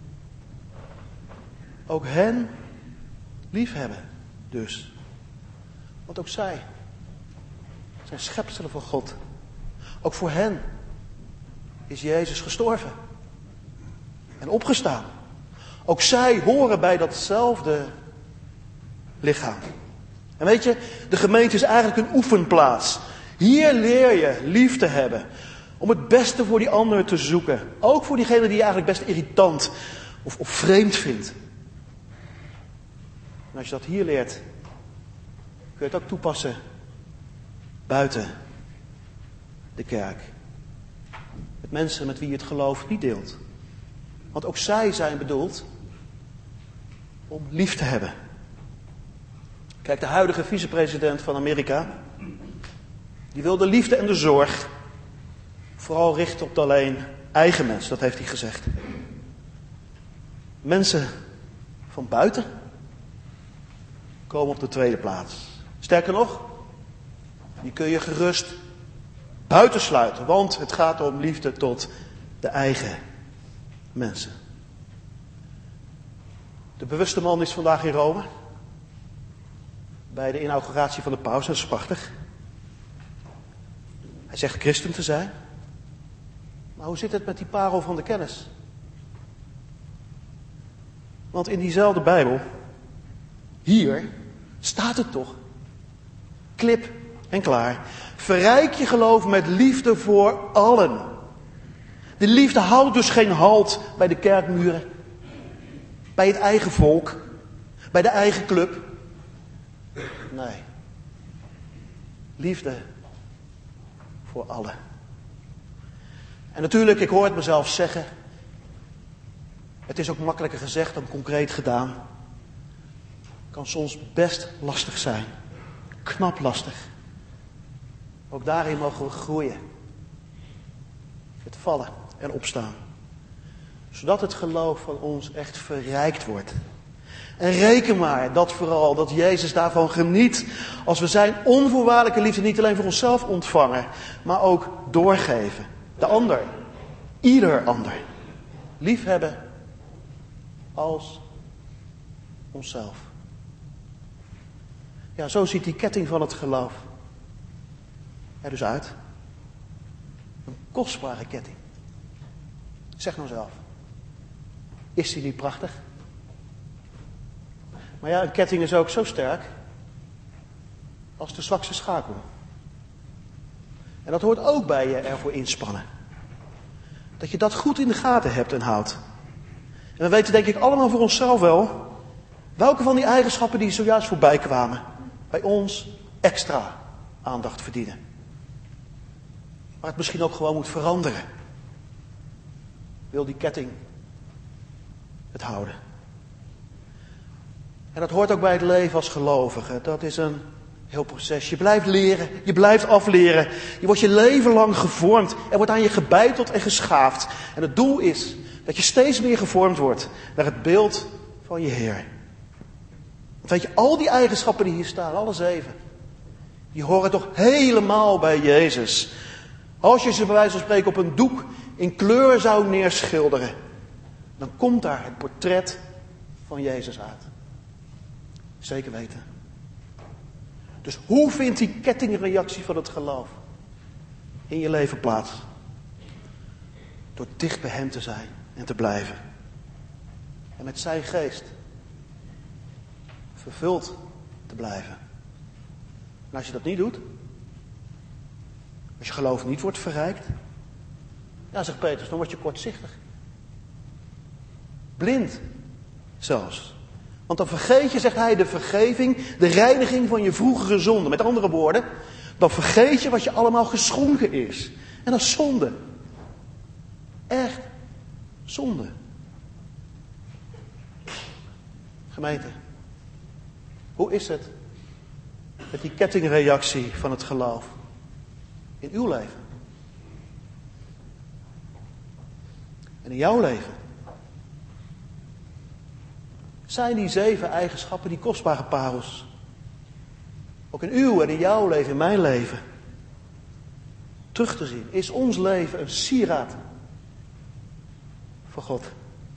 Ook hen liefhebben dus. Want ook zij zijn schepselen van God. Ook voor hen is Jezus gestorven. En opgestaan. Ook zij horen bij datzelfde lichaam. En weet je, de gemeente is eigenlijk een oefenplaats. Hier leer je lief te hebben. Om het beste voor die ander te zoeken. Ook voor diegene die je eigenlijk best irritant of, of vreemd vindt. En als je dat hier leert, kun je het ook toepassen buiten de kerk. Met mensen met wie je het geloof niet deelt. Want ook zij zijn bedoeld om lief te hebben. Kijk, de huidige vicepresident van Amerika, die wil de liefde en de zorg vooral richten op de alleen eigen mensen, dat heeft hij gezegd. Mensen van buiten komen op de tweede plaats. Sterker nog, die kun je gerust buitensluiten, want het gaat om liefde tot de eigen mensen. De bewuste man is vandaag in Rome. Bij de inauguratie van de paus, dat is prachtig. Hij zegt christen te zijn. Maar hoe zit het met die parel van de kennis? Want in diezelfde Bijbel, hier, staat het toch. Klip en klaar. Verrijk je geloof met liefde voor allen. De liefde houdt dus geen halt bij de kerkmuren. Bij het eigen volk? Bij de eigen club? Nee. Liefde voor allen. En natuurlijk, ik hoor het mezelf zeggen. Het is ook makkelijker gezegd dan concreet gedaan. Kan soms best lastig zijn. Knap lastig. Ook daarin mogen we groeien. Het vallen en opstaan. Zodat het geloof van ons echt verrijkt wordt. En reken maar dat vooral, dat Jezus daarvan geniet. Als we zijn onvoorwaardelijke liefde niet alleen voor onszelf ontvangen. Maar ook doorgeven. De ander. Ieder ander. Liefhebben als onszelf. Ja, zo ziet die ketting van het geloof er dus uit. Een kostbare ketting. Zeg nou zelf. Is die niet prachtig? Maar ja, een ketting is ook zo sterk als de zwakste schakel. En dat hoort ook bij je ervoor inspannen. Dat je dat goed in de gaten hebt en houdt. En we weten denk ik allemaal voor onszelf wel welke van die eigenschappen die zojuist voorbij kwamen bij ons extra aandacht verdienen. Maar het misschien ook gewoon moet veranderen. Wil die ketting het houden. En dat hoort ook bij het leven als gelovige. Dat is een heel proces. Je blijft leren, je blijft afleren. Je wordt je leven lang gevormd. Er wordt aan je gebeiteld en geschaafd. En het doel is dat je steeds meer gevormd wordt naar het beeld van je Heer. Want weet je, al die eigenschappen die hier staan, alle zeven, die horen toch helemaal bij Jezus. Als je ze bij wijze van spreken op een doek in kleur zou neerschilderen, dan komt daar het portret van Jezus uit. Zeker weten. Dus hoe vindt die kettingreactie van het geloof in je leven plaats? Door dicht bij hem te zijn en te blijven. En met zijn geest vervuld te blijven. En als je dat niet doet, als je geloof niet wordt verrijkt, ja, zegt Petrus, dan word je kortzichtig. Blind zelfs. Want dan vergeet je, zegt hij, de vergeving, de reiniging van je vroegere zonde. Met andere woorden, dan vergeet je wat je allemaal geschonken is. En dat is zonde. Echt zonde. Gemeente, hoe is het met die kettingreactie van het geloof in uw leven? En in jouw leven? Zijn die zeven eigenschappen, die kostbare parels, ook in uw en in jouw leven, in mijn leven, terug te zien? Is ons leven een sieraad voor God?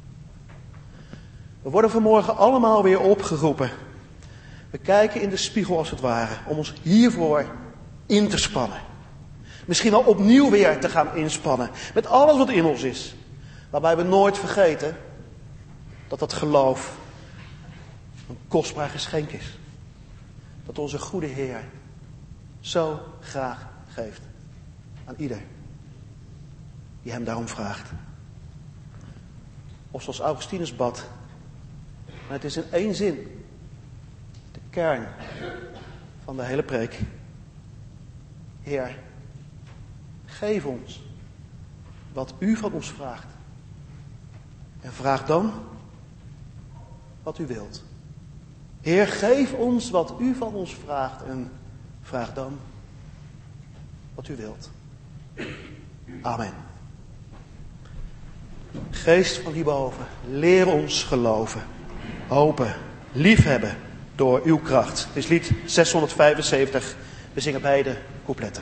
We worden vanmorgen allemaal weer opgeroepen. We kijken in de spiegel als het ware, om ons hiervoor in te spannen. Misschien wel opnieuw weer te gaan inspannen, met alles wat in ons is. Waarbij we nooit vergeten dat dat geloof een kostbaar geschenk is. Dat onze goede Heer zo graag geeft aan ieder die hem daarom vraagt. Of zoals Augustinus bad. Maar het is in één zin de kern van de hele preek. Heer, geef ons wat u van ons vraagt. En vraag dan wat u wilt. Heer, geef ons wat u van ons vraagt en vraag dan wat u wilt. Amen. Geest van hierboven, leer ons geloven, hopen, liefhebben door uw kracht. Het is lied zeshonderdvijfenzeventig. We zingen beide coupletten.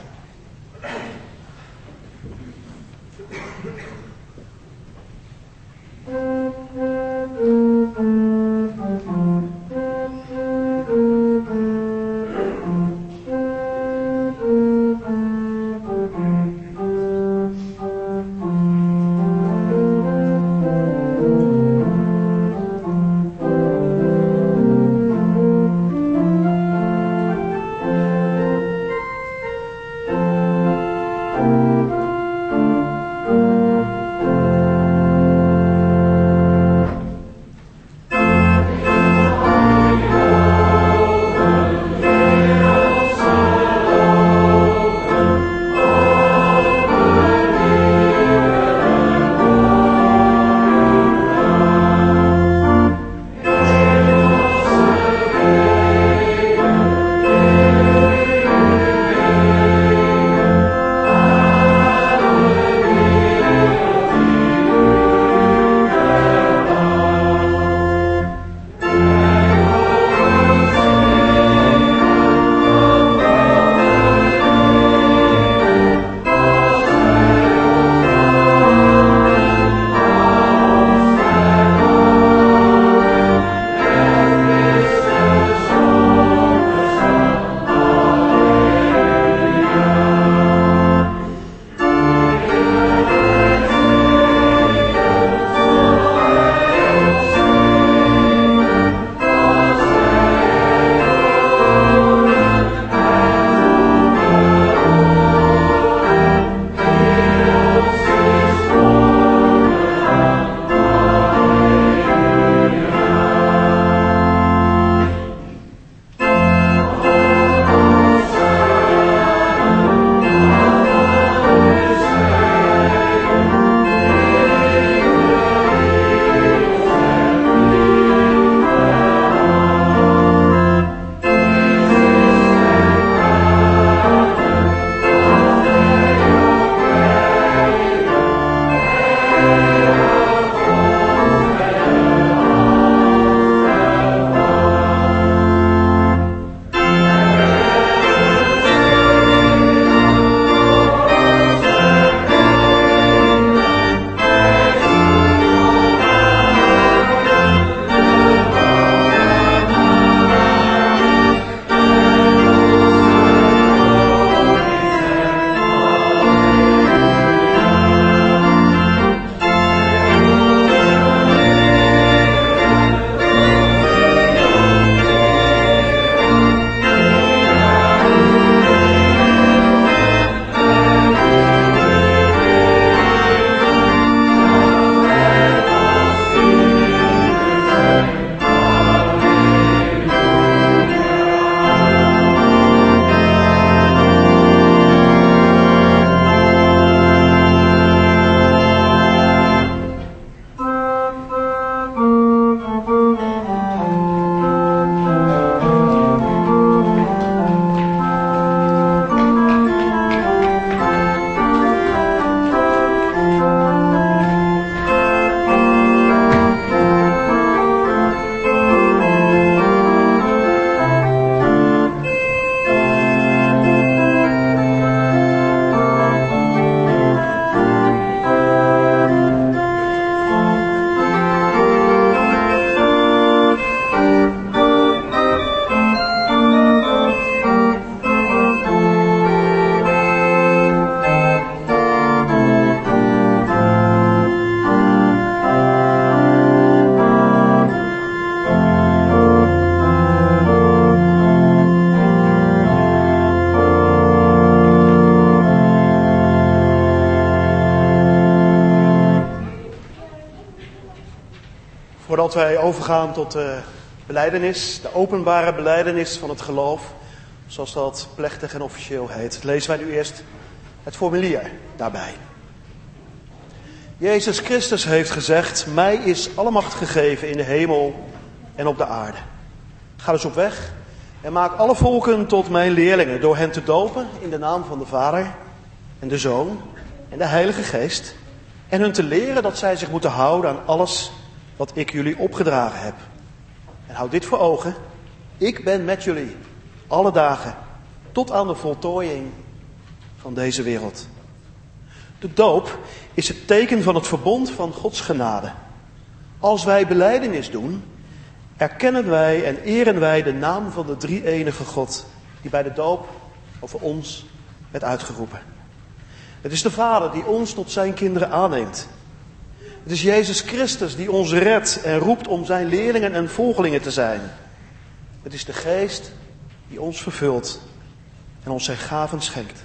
Voordat wij overgaan tot de belijdenis, de openbare belijdenis van het geloof, zoals dat plechtig en officieel heet, lezen wij nu eerst het formulier daarbij. Jezus Christus heeft gezegd: mij is alle macht gegeven in de hemel en op de aarde. Ga dus op weg en maak alle volken tot mijn leerlingen, door hen te dopen in de naam van de Vader en de Zoon en de Heilige Geest, en hun te leren dat zij zich moeten houden aan alles wat ik jullie opgedragen heb. En houd dit voor ogen: ik ben met jullie alle dagen tot aan de voltooiing van deze wereld. De doop is het teken van het verbond van Gods genade. Als wij belijdenis doen, erkennen wij en eren wij de naam van de drie-enige God die bij de doop over ons werd uitgeroepen. Het is de Vader die ons tot zijn kinderen aanneemt. Het is Jezus Christus die ons redt en roept om zijn leerlingen en volgelingen te zijn. Het is de Geest die ons vervult en ons zijn gaven schenkt.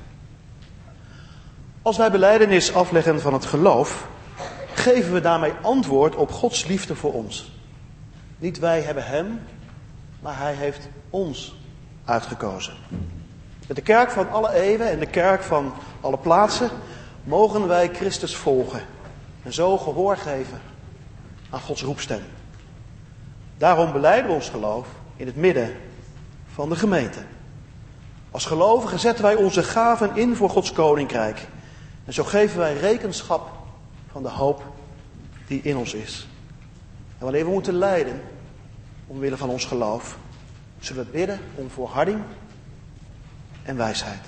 Als wij belijdenis afleggen van het geloof, geven we daarmee antwoord op Gods liefde voor ons. Niet wij hebben hem, maar hij heeft ons uitgekozen. Met de kerk van alle eeuwen en de kerk van alle plaatsen mogen wij Christus volgen en zo gehoor geven aan Gods roepstem. Daarom belijden we ons geloof in het midden van de gemeente. Als gelovigen zetten wij onze gaven in voor Gods koninkrijk. En zo geven wij rekenschap van de hoop die in ons is. En wanneer we moeten lijden omwille van ons geloof, zullen we bidden om volharding en wijsheid.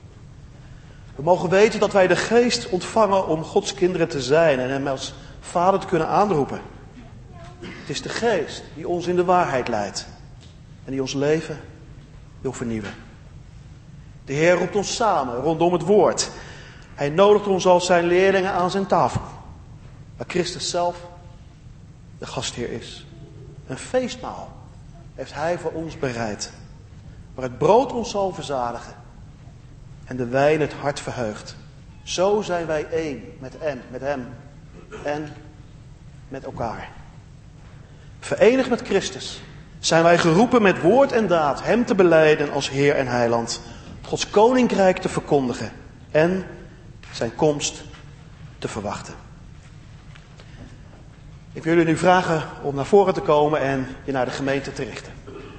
We mogen weten dat wij de Geest ontvangen om Gods kinderen te zijn en hem als Vader te kunnen aanroepen. Het is de Geest die ons in de waarheid leidt en die ons leven wil vernieuwen. De Heer roept ons samen rondom het woord. Hij nodigt ons als zijn leerlingen aan zijn tafel, waar Christus zelf de gastheer is. Een feestmaal heeft hij voor ons bereid, waar het brood ons zal verzadigen en de wijn het hart verheugt. Zo zijn wij één met hem, met hem en met elkaar. Verenigd met Christus zijn wij geroepen met woord en daad hem te belijden als Heer en Heiland, Gods koninkrijk te verkondigen en zijn komst te verwachten. Ik wil jullie nu vragen om naar voren te komen en je naar de gemeente te richten.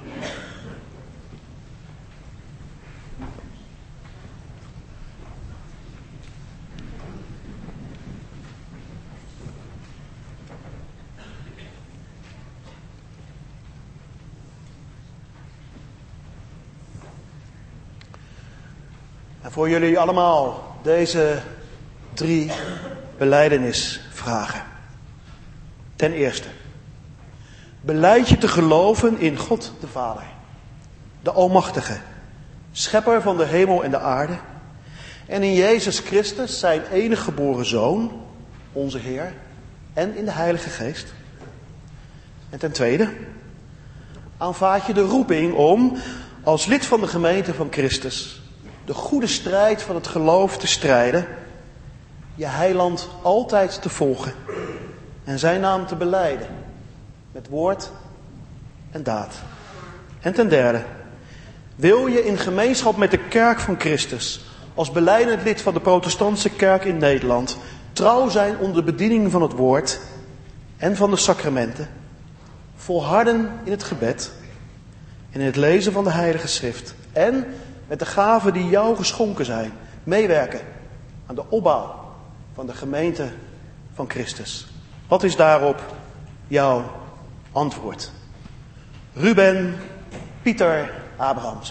En voor jullie allemaal deze drie belijdenisvragen. Ten eerste, belijd je te geloven in God de Vader, de Almachtige, schepper van de hemel en de aarde, en in Jezus Christus, zijn enige geboren Zoon, onze Heer, en in de Heilige Geest. En ten tweede, aanvaard je de roeping om als lid van de gemeente van Christus de goede strijd van het geloof te strijden, je heiland altijd te volgen en zijn naam te belijden met woord en daad. En ten derde, wil je in gemeenschap met de kerk van Christus als belijdend lid van de protestantse kerk in Nederland trouw zijn onder de bediening van het woord en van de sacramenten, volharden in het gebed en in het lezen van de Heilige Schrift en met de gaven die jou geschonken zijn, meewerken aan de opbouw van de gemeente van Christus. Wat is daarop jouw antwoord? Ruben Pieter Abrahamsen.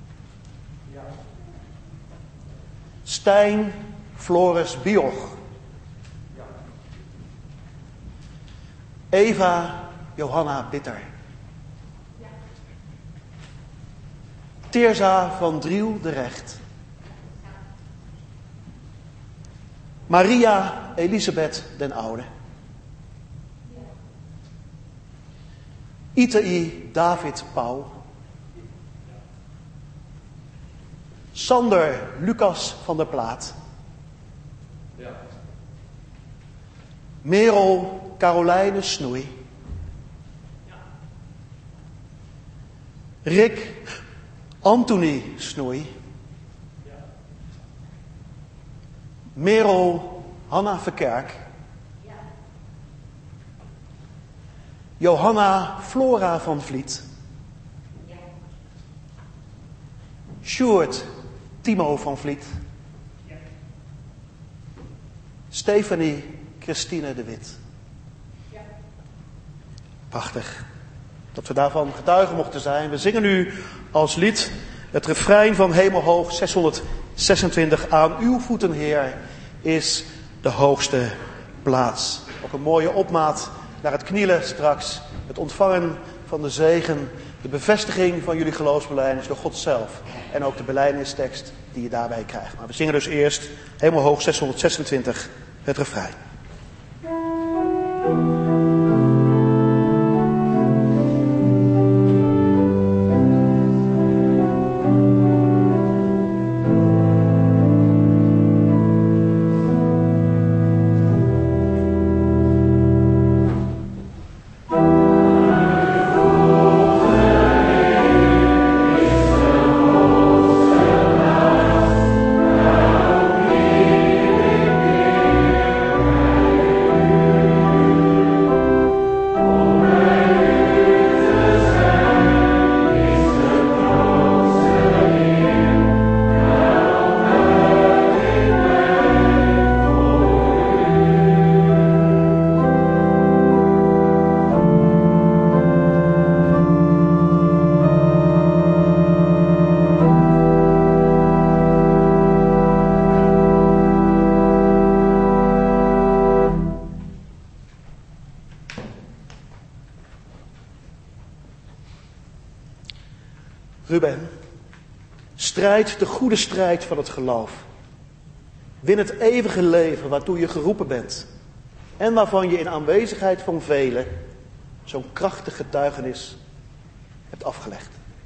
Stijn Floris Bioch. Eva Johanna Bitter. Teerza van Driel de Recht. Maria Elisabeth den Oude. Itai David Pauw. Sander Lucas van der Plaat. Merel Carolijne Snoei. Rick Anthony Snoei. Merel Hanna Verkerk. Johanna Flora van Vliet. Sjoerd Timo van Vliet. Stephanie Christine de Wit. Prachtig dat we daarvan getuigen mochten zijn. We zingen nu als lied het refrein van Hemelhoog zeshonderdzesentwintig. Aan uw voeten, Heer, is de hoogste plaats. Ook een mooie opmaat naar het knielen straks. Het ontvangen van de zegen. De bevestiging van jullie geloofsbelijdenis door God zelf. En ook de belijdenistekst die je daarbij krijgt. Maar we zingen dus eerst Hemelhoog zeshonderdzesentwintig, het refrein. Ruben, strijd de goede strijd van het geloof. Win het eeuwige leven waartoe je geroepen bent. En waarvan je in aanwezigheid van velen zo'n krachtig getuigenis hebt afgelegd.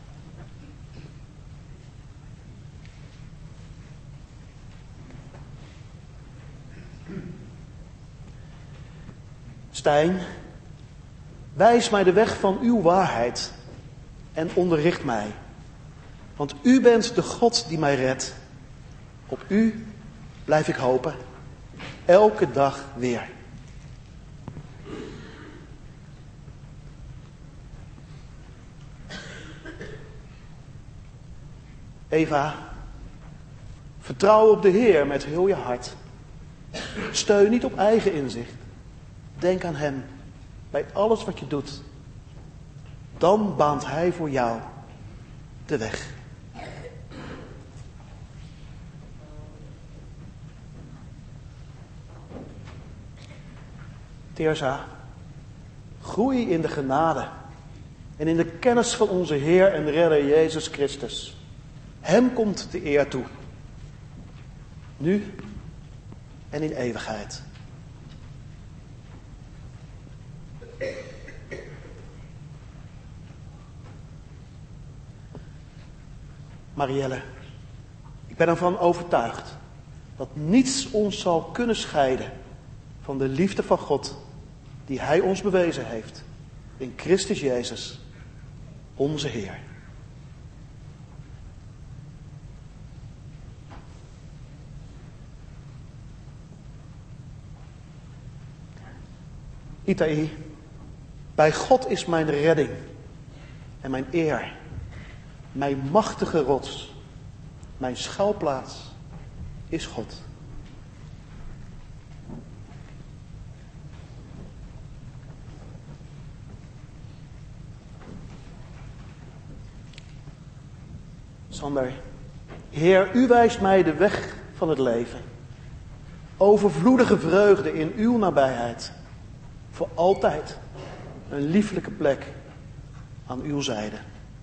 Stijn, wijs mij de weg van uw waarheid en onderricht mij. Want u bent de God die mij redt. Op u blijf ik hopen. Elke dag weer. Eva, vertrouw op de Heer met heel je hart. Steun niet op eigen inzicht. Denk aan Hem bij alles wat je doet. Dan baant Hij voor jou de weg. Teersa, groei in de genade en in de kennis van onze Heer en Redder Jezus Christus. Hem komt de eer toe. Nu en in eeuwigheid. Marielle, ik ben ervan overtuigd dat niets ons zal kunnen scheiden van de liefde van God die Hij ons bewezen heeft in Christus Jezus, onze Heer. Itai, bij God is mijn redding en mijn eer, mijn machtige rots, mijn schuilplaats is God. Sander, Heer, u wijst mij de weg van het leven. Overvloedige vreugde in uw nabijheid. Voor altijd een lieflijke plek aan uw zijde.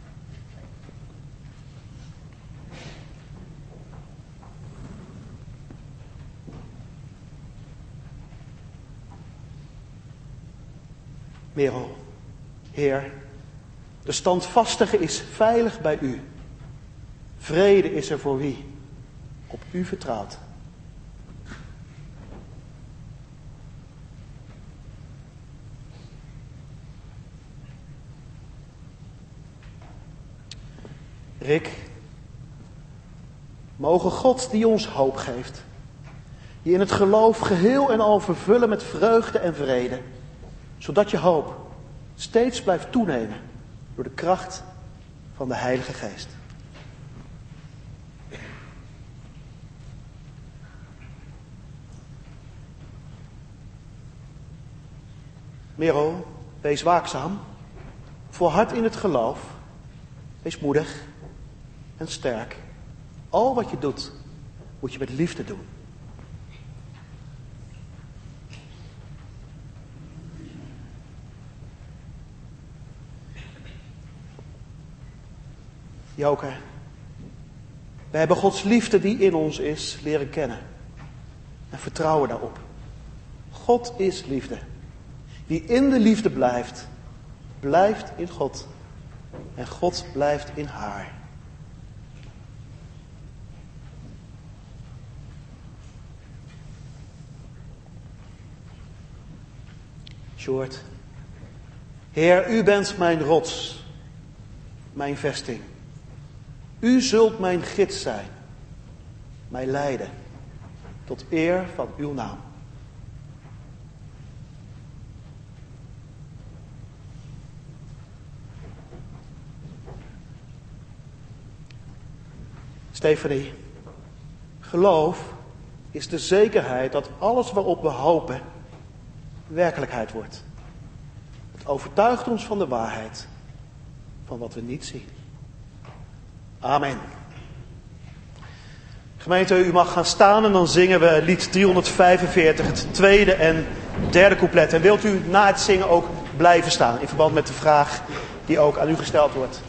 Merel, Heer, de standvastige is veilig bij u. Vrede is er voor wie op u vertrouwt. Rick, mogen God die ons hoop geeft, je in het geloof geheel en al vervullen met vreugde en vrede, zodat je hoop steeds blijft toenemen door de kracht van de Heilige Geest. Merel, wees waakzaam, volhard in het geloof, wees moedig en sterk. Al wat je doet, moet je met liefde doen. Joke, wij hebben Gods liefde die in ons is leren kennen en vertrouwen daarop. God is liefde. Wie in de liefde blijft, blijft in God en God blijft in haar. Sjoerd, Heer, u bent mijn rots, mijn vesting. U zult mijn gids zijn, mij leiden, tot eer van uw naam. Stefanie, geloof is de zekerheid dat alles waarop we hopen werkelijkheid wordt. Het overtuigt ons van de waarheid, van wat we niet zien. Amen. Gemeente, u mag gaan staan en dan zingen we lied driehonderdvijfenveertig, het tweede en derde couplet. En wilt u na het zingen ook blijven staan, in verband met de vraag die ook aan u gesteld wordt.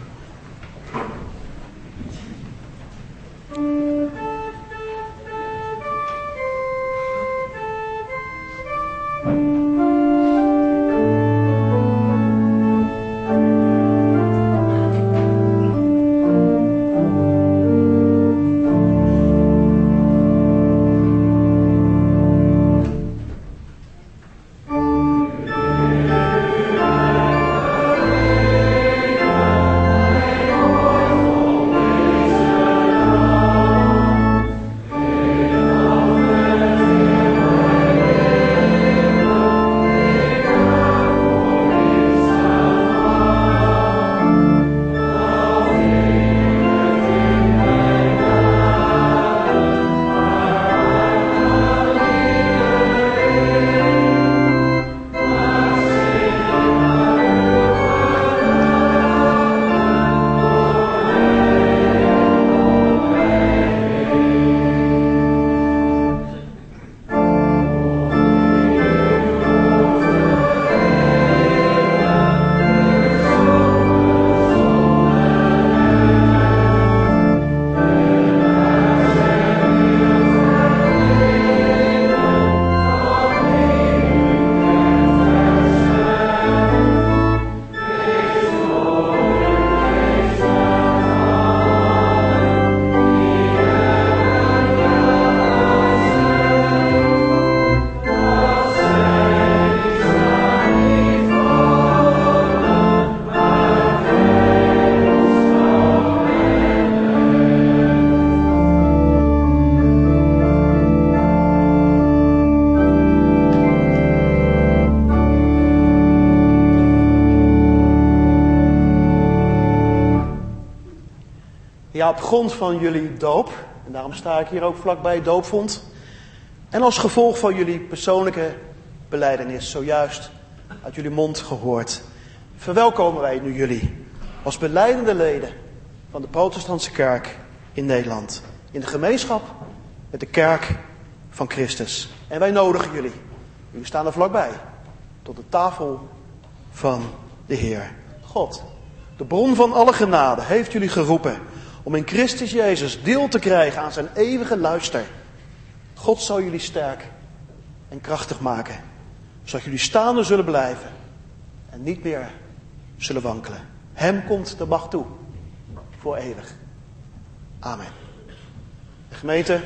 Ja, op grond van jullie doop, en daarom sta ik hier ook vlakbij het doopvond, en als gevolg van jullie persoonlijke belijdenis, zojuist uit jullie mond gehoord, verwelkomen wij nu jullie als belijdende leden van de protestantse kerk in Nederland, in de gemeenschap met de kerk van Christus. En wij nodigen jullie, jullie staan er vlakbij, tot de tafel van de Heer. God, de bron van alle genade, heeft jullie geroepen om in Christus Jezus deel te krijgen aan zijn eeuwige luister. God zal jullie sterk en krachtig maken, zodat jullie staande zullen blijven en niet meer zullen wankelen. Hem komt de macht toe, voor eeuwig. Amen. De gemeente,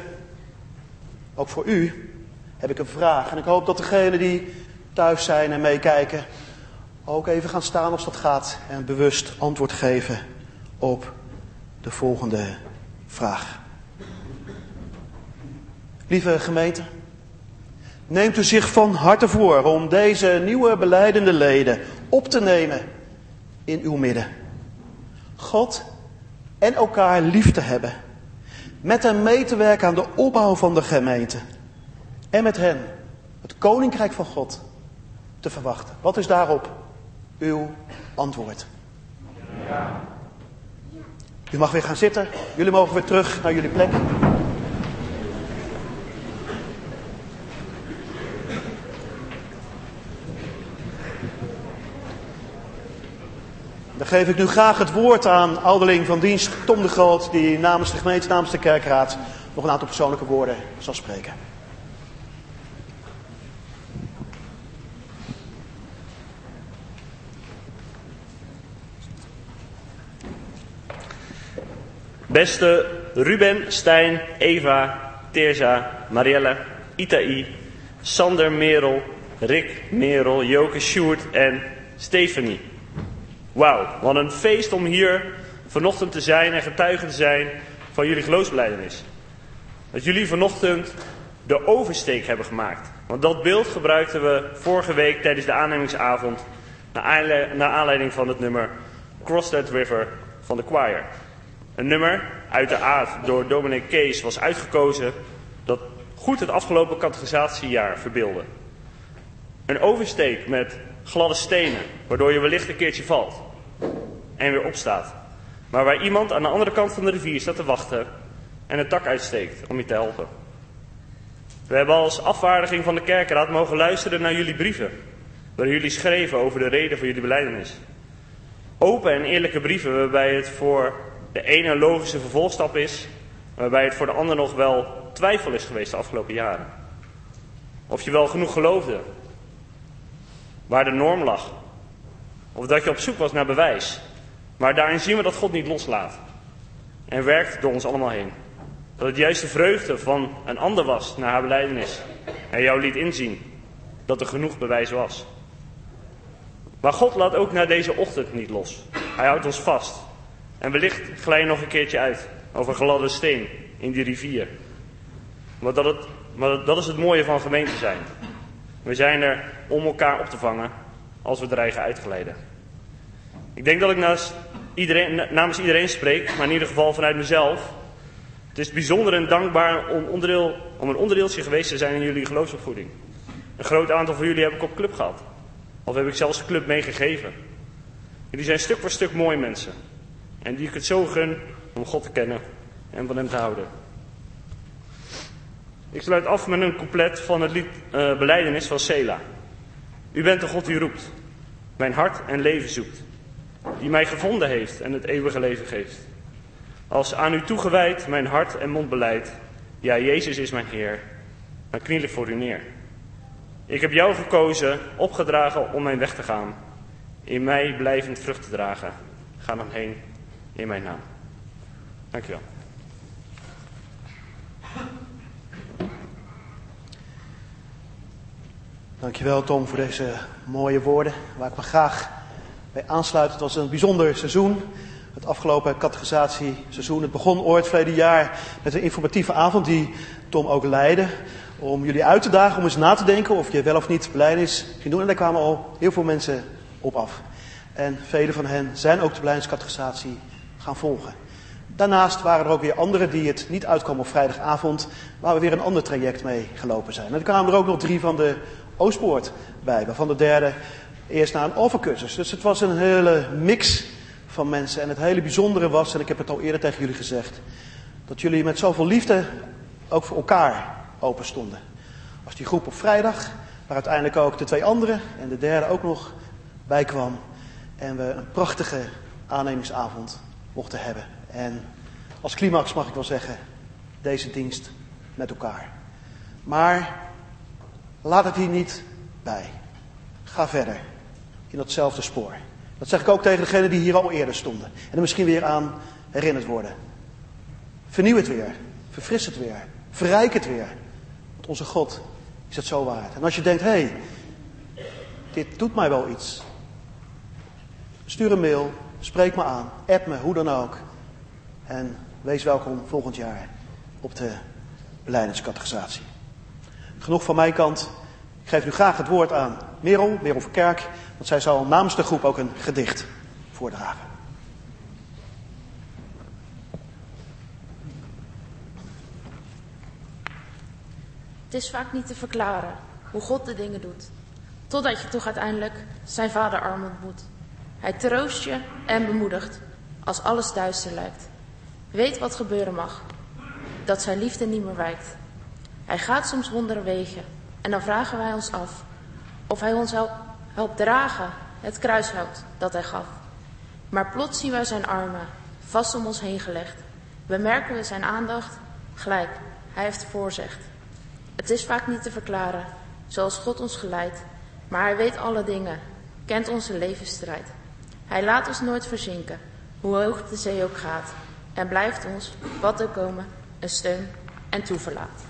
ook voor u heb ik een vraag. En ik hoop dat degenen die thuis zijn en meekijken ook even gaan staan als dat gaat en bewust antwoord geven op de volgende vraag. Lieve gemeente, neemt u zich van harte voor om deze nieuwe belijdende leden op te nemen in uw midden. God en elkaar lief te hebben. Met hen mee te werken aan de opbouw van de gemeente. En met hen het koninkrijk van God te verwachten. Wat is daarop uw antwoord? Ja. U mag weer gaan zitten. Jullie mogen weer terug naar jullie plek. Dan geef ik nu graag het woord aan ouderling van dienst Tom de Groot, die namens de gemeente, namens de kerkraad nog een aantal persoonlijke woorden zal spreken. Beste Ruben, Stijn, Eva, Teerza, Marielle, Itaï, Sander, Merel, Rick, Merel, Joke, Sjoerd en Stephanie. Wauw, wat een feest om hier vanochtend te zijn en getuige te zijn van jullie geloofsbelijdenis. Dat jullie vanochtend de oversteek hebben gemaakt. Want dat beeld gebruikten we vorige week tijdens de aannemingsavond naar aanleiding van het nummer Cross That River van de choir. Een nummer, uiteraard door dominee Kees, was uitgekozen dat goed het afgelopen categorisatiejaar verbeeldde. Een oversteek met gladde stenen, waardoor je wellicht een keertje valt en weer opstaat. Maar waar iemand aan de andere kant van de rivier staat te wachten en een tak uitsteekt om je te helpen. We hebben als afvaardiging van de kerkraad mogen luisteren naar jullie brieven, waarin jullie schreven over de reden voor jullie belijdenis. Open en eerlijke brieven waarbij het voor de ene een logische vervolgstap is, waarbij het voor de ander nog wel twijfel is geweest de afgelopen jaren. Of je wel genoeg geloofde, waar de norm lag. Of dat je op zoek was naar bewijs. Maar daarin zien we dat God niet loslaat. En werkt door ons allemaal heen. Dat het juist de vreugde van een ander was naar haar belijdenis. En jou liet inzien dat er genoeg bewijs was. Maar God laat ook na deze ochtend niet los. Hij houdt ons vast. En wellicht glij je nog een keertje uit over gladde steen in die rivier. Maar dat, het, maar dat is het mooie van gemeente zijn. We zijn er om elkaar op te vangen als we dreigen uitglijden. Ik denk dat ik naast iedereen, namens iedereen spreek, maar in ieder geval vanuit mezelf. Het is bijzonder en dankbaar om, onderdeel, om een onderdeeltje geweest te zijn in jullie geloofsopvoeding. Een groot aantal van jullie heb ik op club gehad. Of heb ik zelfs de club meegegeven. Jullie zijn stuk voor stuk mooie mensen. En die ik het zo gun om God te kennen en van hem te houden. Ik sluit af met een couplet van het lied uh, Belijdenis van Sela. U bent de God die roept, mijn hart en leven zoekt. Die mij gevonden heeft en het eeuwige leven geeft. Als aan u toegewijd mijn hart en mond belijdt. Ja, Jezus is mijn Heer. Dan kniel ik voor u neer. Ik heb jou gekozen, opgedragen om mijn weg te gaan. In mij blijvend vrucht te dragen. Ga dan heen in mijn naam. Dank u wel. Dankjewel Tom voor deze mooie woorden, waar ik me graag bij aansluit. Het was een bijzonder seizoen, het afgelopen categorisatieseizoen. Het begon ooit verleden jaar met een informatieve avond die Tom ook leidde. Om jullie uit te dagen, om eens na te denken of je wel of niet belijdenis ging doen. En daar kwamen al heel veel mensen op af. En vele van hen zijn ook de belijdeniscategorisatie gaan volgen. Daarnaast waren er ook weer anderen die het niet uitkomen op vrijdagavond, waar we weer een ander traject mee gelopen zijn. En er kwamen er ook nog drie van de Oostpoort bij, waarvan de derde eerst naar een overcursus. Dus het was een hele mix van mensen. En het hele bijzondere was, en ik heb het al eerder tegen jullie gezegd, dat jullie met zoveel liefde ook voor elkaar open stonden. Als die groep op vrijdag, waar uiteindelijk ook de twee anderen en de derde ook nog bij kwam. En we een prachtige aannemingsavond mochten hebben. En als climax mag ik wel zeggen, deze dienst met elkaar. Maar laat het hier niet bij. Ga verder in datzelfde spoor. Dat zeg ik ook tegen degenen die hier al eerder stonden. En er misschien weer aan herinnerd worden. Vernieuw het weer. Verfris het weer. Verrijk het weer. Want onze God is het zo waard. En als je denkt, hé, hey, dit doet mij wel iets. Stuur een mail. Spreek me aan. App me, hoe dan ook. En wees welkom volgend jaar op de belijdeniscatechisatie. Genoeg van mijn kant. Ik geef nu graag het woord aan Merel, Merel Verkerk, want zij zal namens de groep ook een gedicht voordragen. Het is vaak niet te verklaren hoe God de dingen doet, totdat je toch uiteindelijk zijn vaderarm ontmoet. Hij troost je en bemoedigt als alles duister lijkt. Weet wat gebeuren mag, dat zijn liefde niet meer wijkt. Hij gaat soms wonderen wegen en dan vragen wij ons af of hij ons helpt, helpt dragen, het kruishout dat hij gaf. Maar plots zien wij zijn armen vast om ons heen gelegd. Bemerken we zijn aandacht gelijk, hij heeft voorzegd. Het is vaak niet te verklaren, zoals God ons geleidt, maar hij weet alle dingen, kent onze levensstrijd. Hij laat ons nooit verzinken, hoe hoog de zee ook gaat, en blijft ons, wat er komen, een steun en toeverlaat.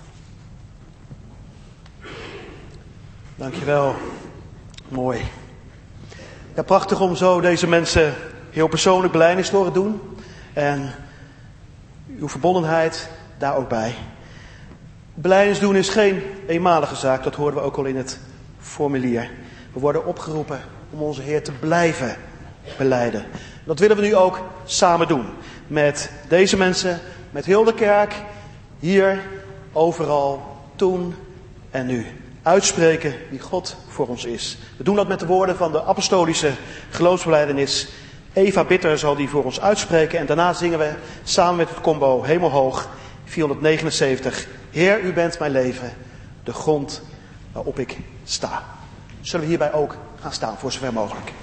Dankjewel. Mooi. Ja, prachtig om zo deze mensen heel persoonlijk belijdenis te horen doen. En uw verbondenheid daar ook bij. Belijdenis doen is geen eenmalige zaak, dat hoorden we ook al in het formulier. We worden opgeroepen om onze Heer te blijven belijden. Dat willen we nu ook samen doen. Met deze mensen, met heel de kerk, hier, overal, toen en nu. Uitspreken wie God voor ons is. We doen dat met de woorden van de apostolische geloofsbelijdenis. Eva Bitter zal die voor ons uitspreken. En daarna zingen we samen met het combo Hemelhoog vierhonderdnegenenzeventig. Heer, u bent mijn leven, de grond waarop ik sta. Zullen we hierbij ook gaan staan, voor zover mogelijk.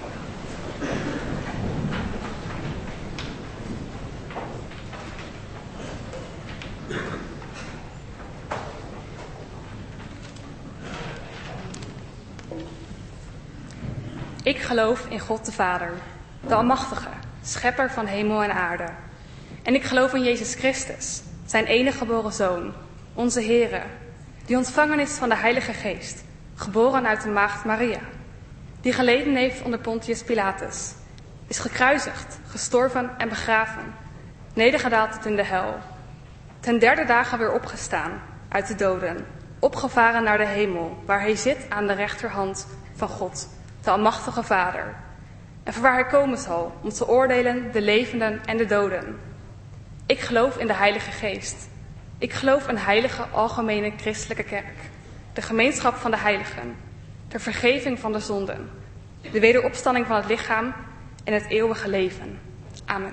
Ik geloof in God de Vader, de Almachtige, schepper van hemel en aarde. En ik geloof in Jezus Christus, zijn enige geboren Zoon, onze Heere, die ontvangen is van de Heilige Geest, geboren uit de maagd Maria, die geleden heeft onder Pontius Pilatus, is gekruisigd, gestorven en begraven, nedergedaald tot in de hel, ten derde dagen weer opgestaan uit de doden, opgevaren naar de hemel, waar hij zit aan de rechterhand van God, de Almachtige Vader, en van waar hij komen zal om te oordelen de levenden en de doden. Ik geloof in de Heilige Geest. Ik geloof een heilige algemene christelijke kerk, de gemeenschap van de heiligen, de vergeving van de zonden, de wederopstanding van het lichaam en het eeuwige leven. Amen.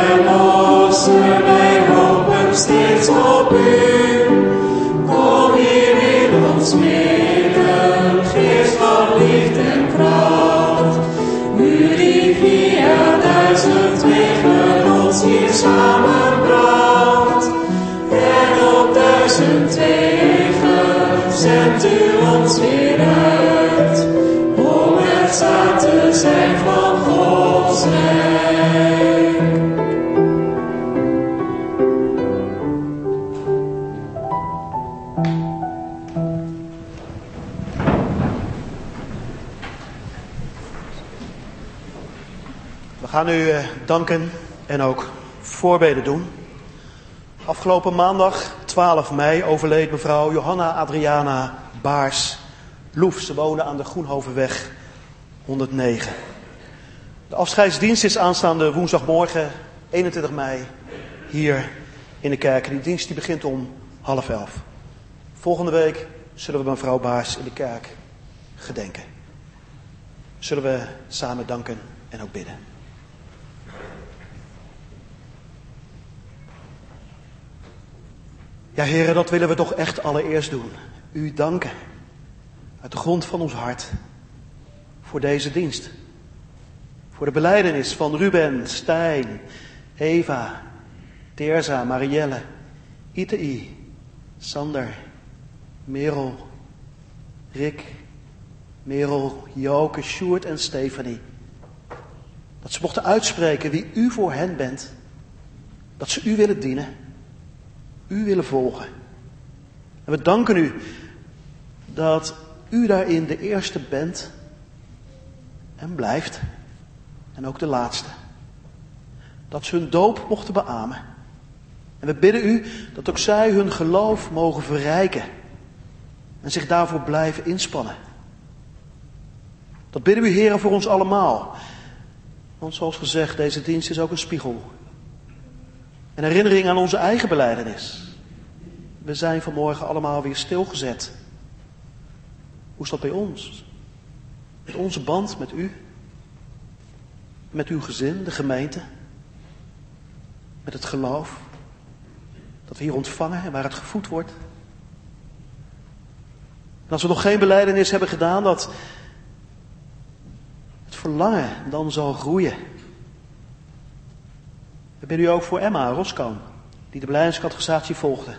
verlosser, wij hopen steeds op u. Kom hier in ons midden, geest van liefde en kracht. U die via duizend wegen ons hier samenbracht. En op duizend wegen zendt u ons weer uit, om het zaad te zijn van Gods rijk. We gaan u uh, danken en ook voorbeden doen. Afgelopen maandag, twaalf mei, overleed mevrouw Johanna Adriana Baars Loef. Ze woonde aan de Groenhovenweg honderdnegen. De afscheidsdienst is aanstaande woensdagmorgen, eenentwintig mei, hier in de kerk. Die dienst die begint om half elf. Volgende week zullen we mevrouw Baars in de kerk gedenken. Zullen we samen danken en ook bidden. Ja, heren, dat willen we toch echt allereerst doen. U danken. Uit de grond van ons hart. Voor deze dienst. Voor de belijdenis van Ruben, Stijn, Eva, Terza, Marielle, I T I, Sander, Merel, Rick, Merel, Joke, Sjoerd en Stefanie. Dat ze mochten uitspreken wie u voor hen bent. Dat ze u willen dienen. U willen volgen. En we danken u dat u daarin de eerste bent en blijft. En ook de laatste. Dat ze hun doop mochten beamen. En we bidden u dat ook zij hun geloof mogen verrijken. En zich daarvoor blijven inspannen. Dat bidden u, heren, voor ons allemaal. Want zoals gezegd, deze dienst is ook een spiegel. Een herinnering aan onze eigen belijdenis. We zijn vanmorgen allemaal weer stilgezet. Hoe is dat bij ons? Met onze band met u. Met uw gezin, de gemeente. Met het geloof. Dat we hier ontvangen en waar het gevoed wordt. En als we nog geen belijdenis hebben gedaan, dat het verlangen dan zal groeien. We bidden u ook voor Emma Roskamp, die de belijdeniscatechisatie volgde.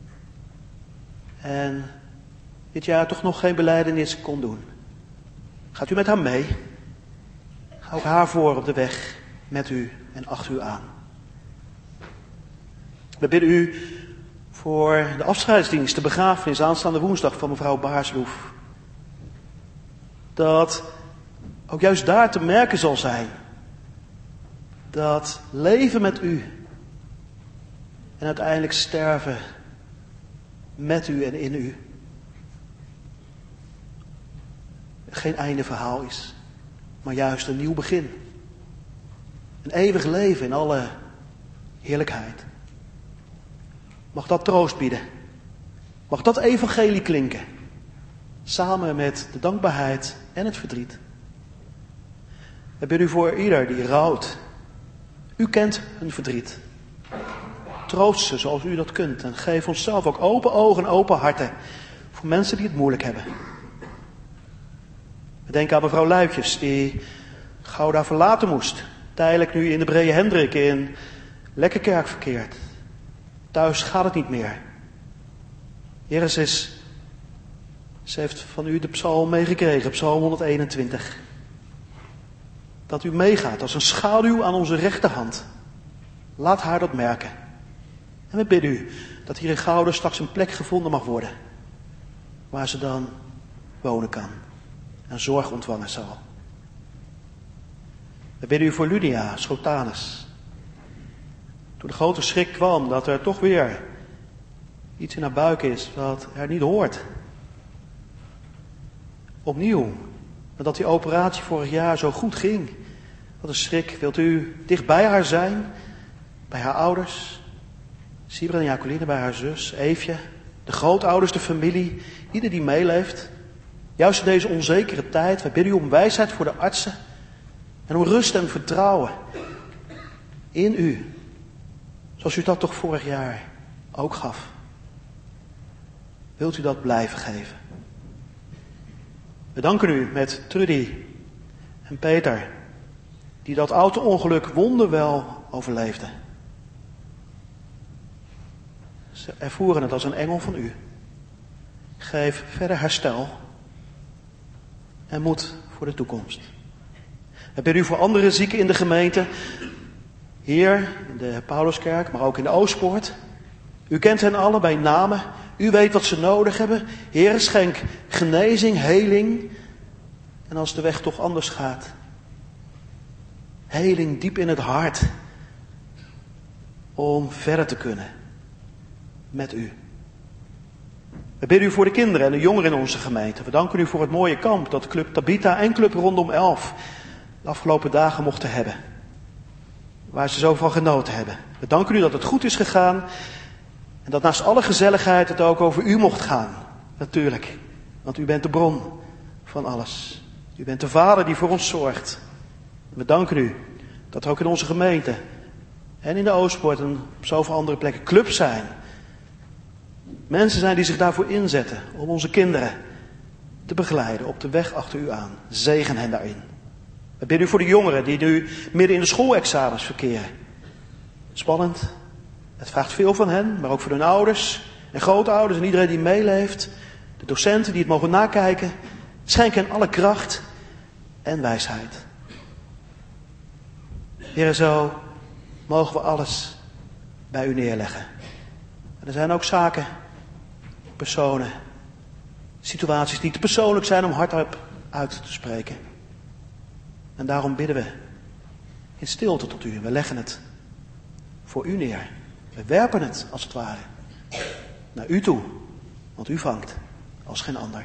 En dit jaar toch nog geen belijdenis kon doen. Gaat u met haar mee? Ga ook haar voor op de weg met u en achter u aan. We bidden u voor de afscheidsdienst, de begrafenis aanstaande woensdag van mevrouw Baarsloef. Dat ook juist daar te merken zal zijn. Dat leven met u en uiteindelijk sterven met u en in u geen einde verhaal is, maar juist een nieuw begin. Een eeuwig leven in alle heerlijkheid. Mag dat troost bieden. Mag dat evangelie klinken. Samen met de dankbaarheid en het verdriet. We bidden u voor ieder die rouwt. U kent hun verdriet. Troost ze zoals u dat kunt. En geef onszelf ook open ogen en open harten. Voor mensen die het moeilijk hebben. We denken aan mevrouw Luitjes, die Gouda verlaten moest. Tijdelijk nu in de Brede Hendrik in Lekkerkerk verkeert. Thuis gaat het niet meer. Heer, ze, is, ze heeft van u de psalm meegekregen, psalm honderdeenentwintig. Dat u meegaat als een schaduw aan onze rechterhand. Laat haar dat merken. En we bidden u dat hier in Gouda straks een plek gevonden mag worden. Waar ze dan wonen kan. En zorg ontvangen zal. We bidden u voor Lydia Schotanus. Toen de grote schrik kwam dat er toch weer iets in haar buik is wat er niet hoort. Opnieuw, nadat die operatie vorig jaar zo goed ging. Wat een schrik. Wilt u dicht bij haar zijn? Bij haar ouders? Sibra en Jacoline, bij haar zus, Eefje. De grootouders, de familie. Ieder die meeleeft. Juist in deze onzekere tijd. Wij bidden u om wijsheid voor de artsen. En om rust en vertrouwen. In u. Zoals u dat toch vorig jaar ook gaf. Wilt u dat blijven geven? We danken u met Trudy en Peter, die dat auto-ongeluk wonderwel overleefden. Ze ervoeren het als een engel van u. Geef verder herstel en moed voor de toekomst. We bidden u voor andere zieken in de gemeente, hier in de Pauluskerk, maar ook in de Oostpoort. U kent hen allen bij namen. U weet wat ze nodig hebben. Heer, schenk genezing, heling. En als de weg toch anders gaat, heling diep in het hart. Om verder te kunnen met u. We bidden u voor de kinderen en de jongeren in onze gemeente. We danken u voor het mooie kamp dat Club Tabita en Club Rondom Elf de afgelopen dagen mochten hebben. Waar ze zo van genoten hebben. We danken u dat het goed is gegaan. En dat naast alle gezelligheid het ook over u mocht gaan. Natuurlijk. Want u bent de bron van alles. U bent de Vader die voor ons zorgt. We danken u dat er ook in onze gemeente en in de Oostpoort en op zoveel andere plekken clubs zijn. Mensen zijn die zich daarvoor inzetten om onze kinderen te begeleiden op de weg achter u aan. Zegen hen daarin. We bidden u voor de jongeren die nu midden in de schoolexamens verkeren. Spannend. Het vraagt veel van hen, maar ook voor hun ouders en grootouders en iedereen die meeleeft. De docenten die het mogen nakijken. Schenk hen alle kracht en wijsheid. Heer, zo mogen we alles bij u neerleggen. En er zijn ook zaken, personen, situaties die te persoonlijk zijn om hardop uit te spreken. En daarom bidden we in stilte tot u. We leggen het voor u neer. We werpen het, als het ware, naar u toe. Want u vangt als geen ander.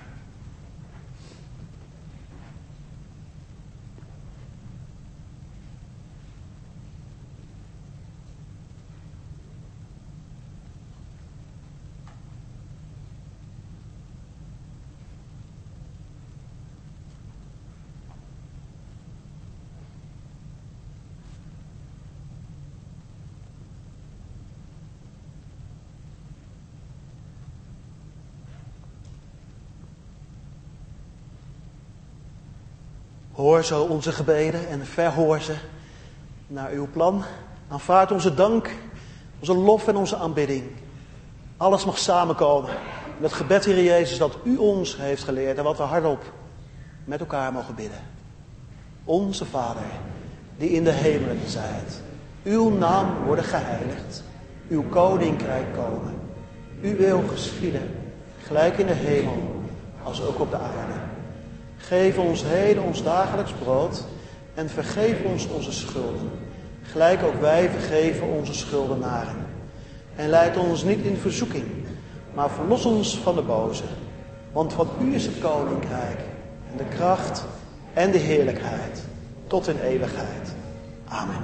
Hoor zo onze gebeden en verhoor ze naar uw plan. Aanvaard onze dank, onze lof en onze aanbidding. Alles mag samenkomen in het gebed, Heer Jezus, dat u ons heeft geleerd en wat we hardop met elkaar mogen bidden. Onze Vader, die in de hemelen zijt, uw naam worden geheiligd, uw koninkrijk komen. Uw wil geschieden, gelijk in de hemel als ook op de aarde. Geef ons heden ons dagelijks brood en vergeef ons onze schulden, gelijk ook wij vergeven onze schuldenaren. En leid ons niet in verzoeking, maar verlos ons van de boze. Want van u is het koninkrijk en de kracht en de heerlijkheid tot in eeuwigheid. Amen.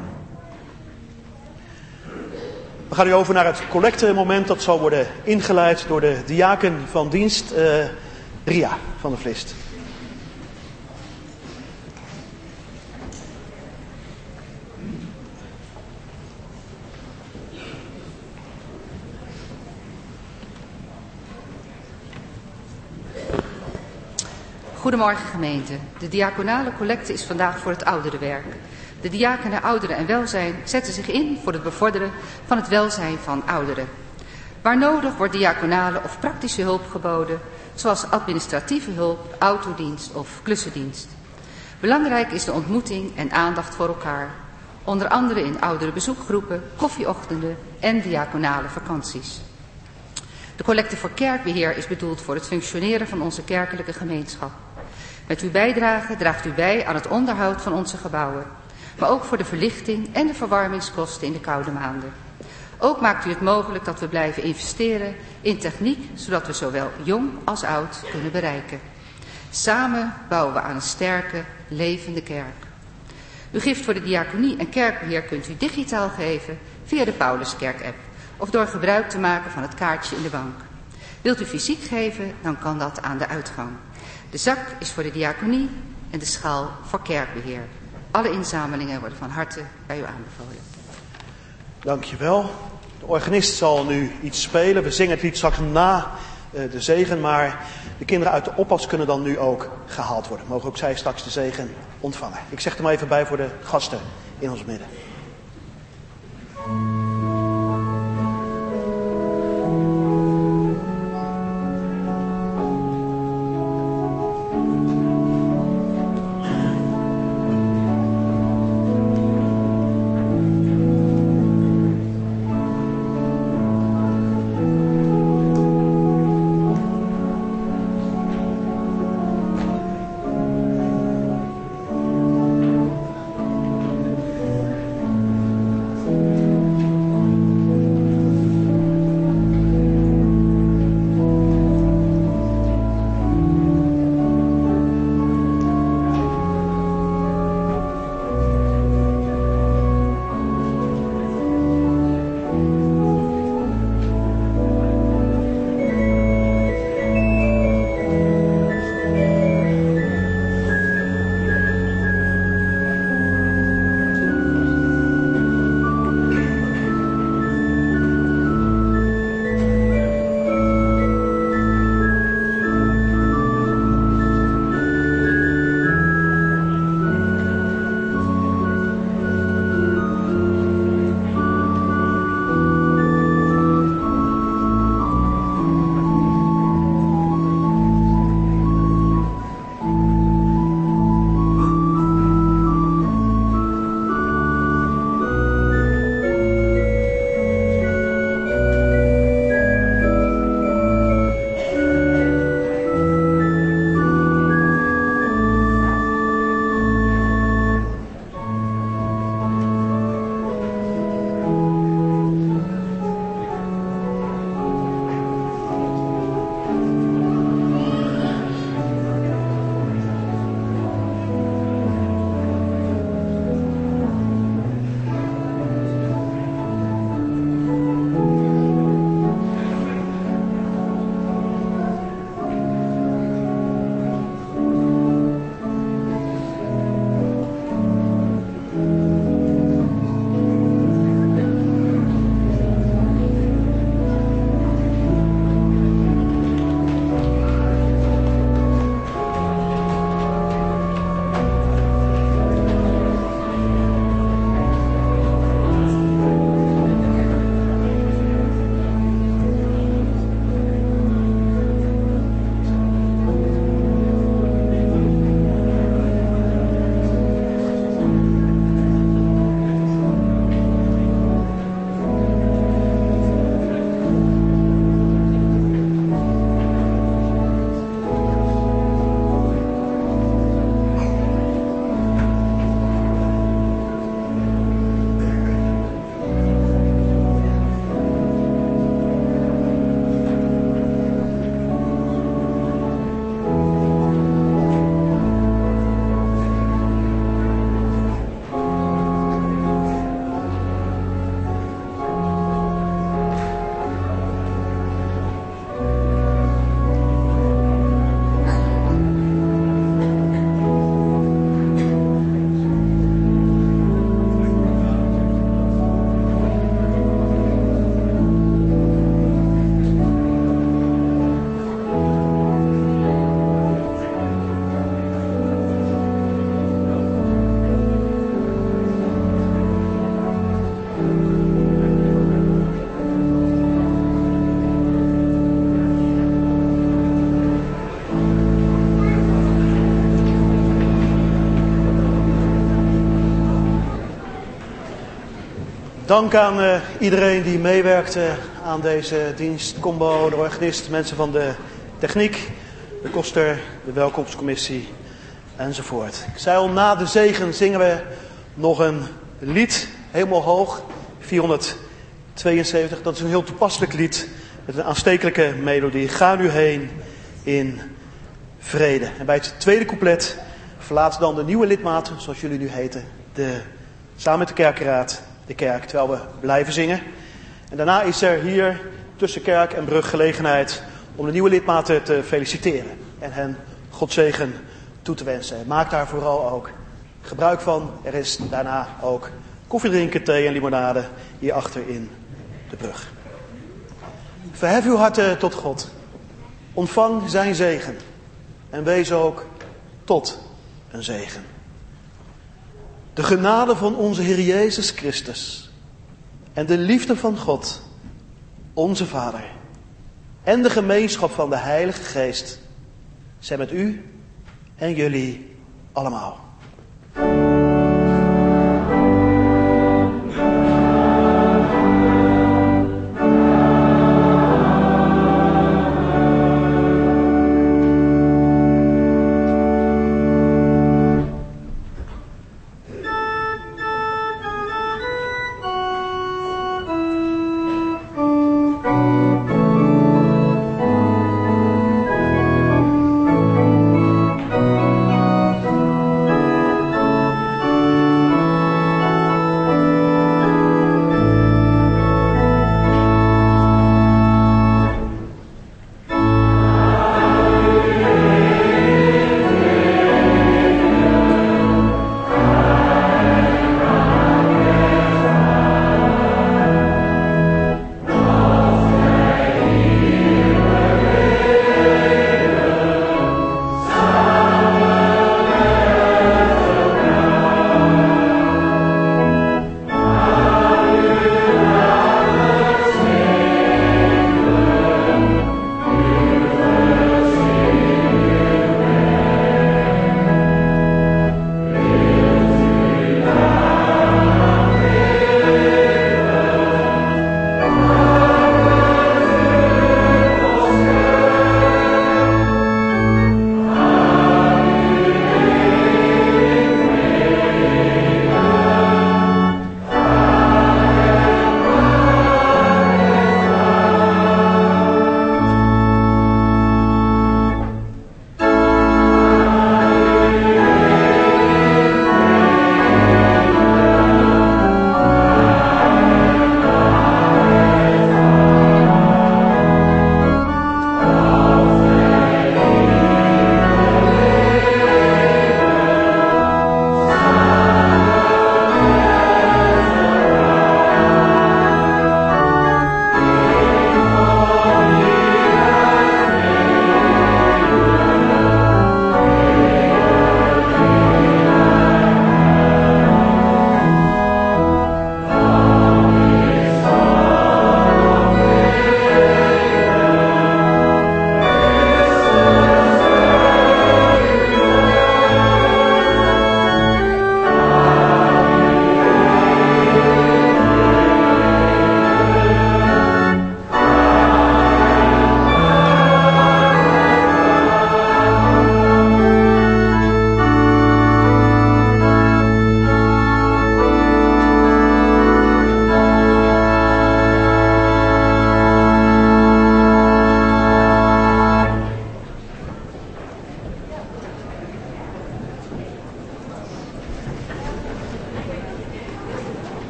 We gaan nu over naar het collectemoment dat zal worden ingeleid door de diaken van dienst, uh, Ria van der Vlist. Goedemorgen gemeente. De diaconale collecte is vandaag voor het ouderenwerk. De diakenen ouderen en welzijn zetten zich in voor het bevorderen van het welzijn van ouderen. Waar nodig wordt diaconale of praktische hulp geboden, zoals administratieve hulp, autodienst of klussendienst. Belangrijk is de ontmoeting en aandacht voor elkaar. Onder andere in ouderenbezoekgroepen, koffieochtenden en diaconale vakanties. De collecte voor kerkbeheer is bedoeld voor het functioneren van onze kerkelijke gemeenschap. Met uw bijdrage draagt u bij aan het onderhoud van onze gebouwen, maar ook voor de verlichting en de verwarmingskosten in de koude maanden. Ook maakt u het mogelijk dat we blijven investeren in techniek, zodat we zowel jong als oud kunnen bereiken. Samen bouwen we aan een sterke, levende kerk. Uw gift voor de diaconie en kerkbeheer kunt u digitaal geven via de Pauluskerk-app of door gebruik te maken van het kaartje in de bank. Wilt u fysiek geven, dan kan dat aan de uitgang. De zak is voor de diaconie en de schaal voor kerkbeheer. Alle inzamelingen worden van harte bij u aanbevolen. Dankjewel. De organist zal nu iets spelen. We zingen het lied straks na uh, de zegen, maar de kinderen uit de oppas kunnen dan nu ook gehaald worden. Mogen ook zij straks de zegen ontvangen. Ik zeg er maar even bij voor de gasten in ons midden. Dank aan uh, iedereen die meewerkte aan deze dienst. Combo, de organist, mensen van de techniek, de koster, de welkomstcommissie enzovoort. Ik zei al, na de zegen zingen we nog een lied, helemaal hoog, vierhonderdtweeënzeventig. Dat is een heel toepasselijk lied met een aanstekelijke melodie. Ga nu heen in vrede. En bij het tweede couplet verlaten dan de nieuwe lidmaten, zoals jullie nu heten, de, samen met de kerkenraad, de kerk, terwijl we blijven zingen. En daarna is er hier tussen kerk en brug gelegenheid om de nieuwe lidmaten te feliciteren en hen Gods zegen toe te wensen. Maak daar vooral ook gebruik van. Er is daarna ook koffie drinken, thee en limonade hierachter in de brug. Verhef uw harten tot God. Ontvang zijn zegen. En wees ook tot een zegen. De genade van onze Heer Jezus Christus en de liefde van God, onze Vader, en de gemeenschap van de Heilige Geest zijn met u en jullie allemaal.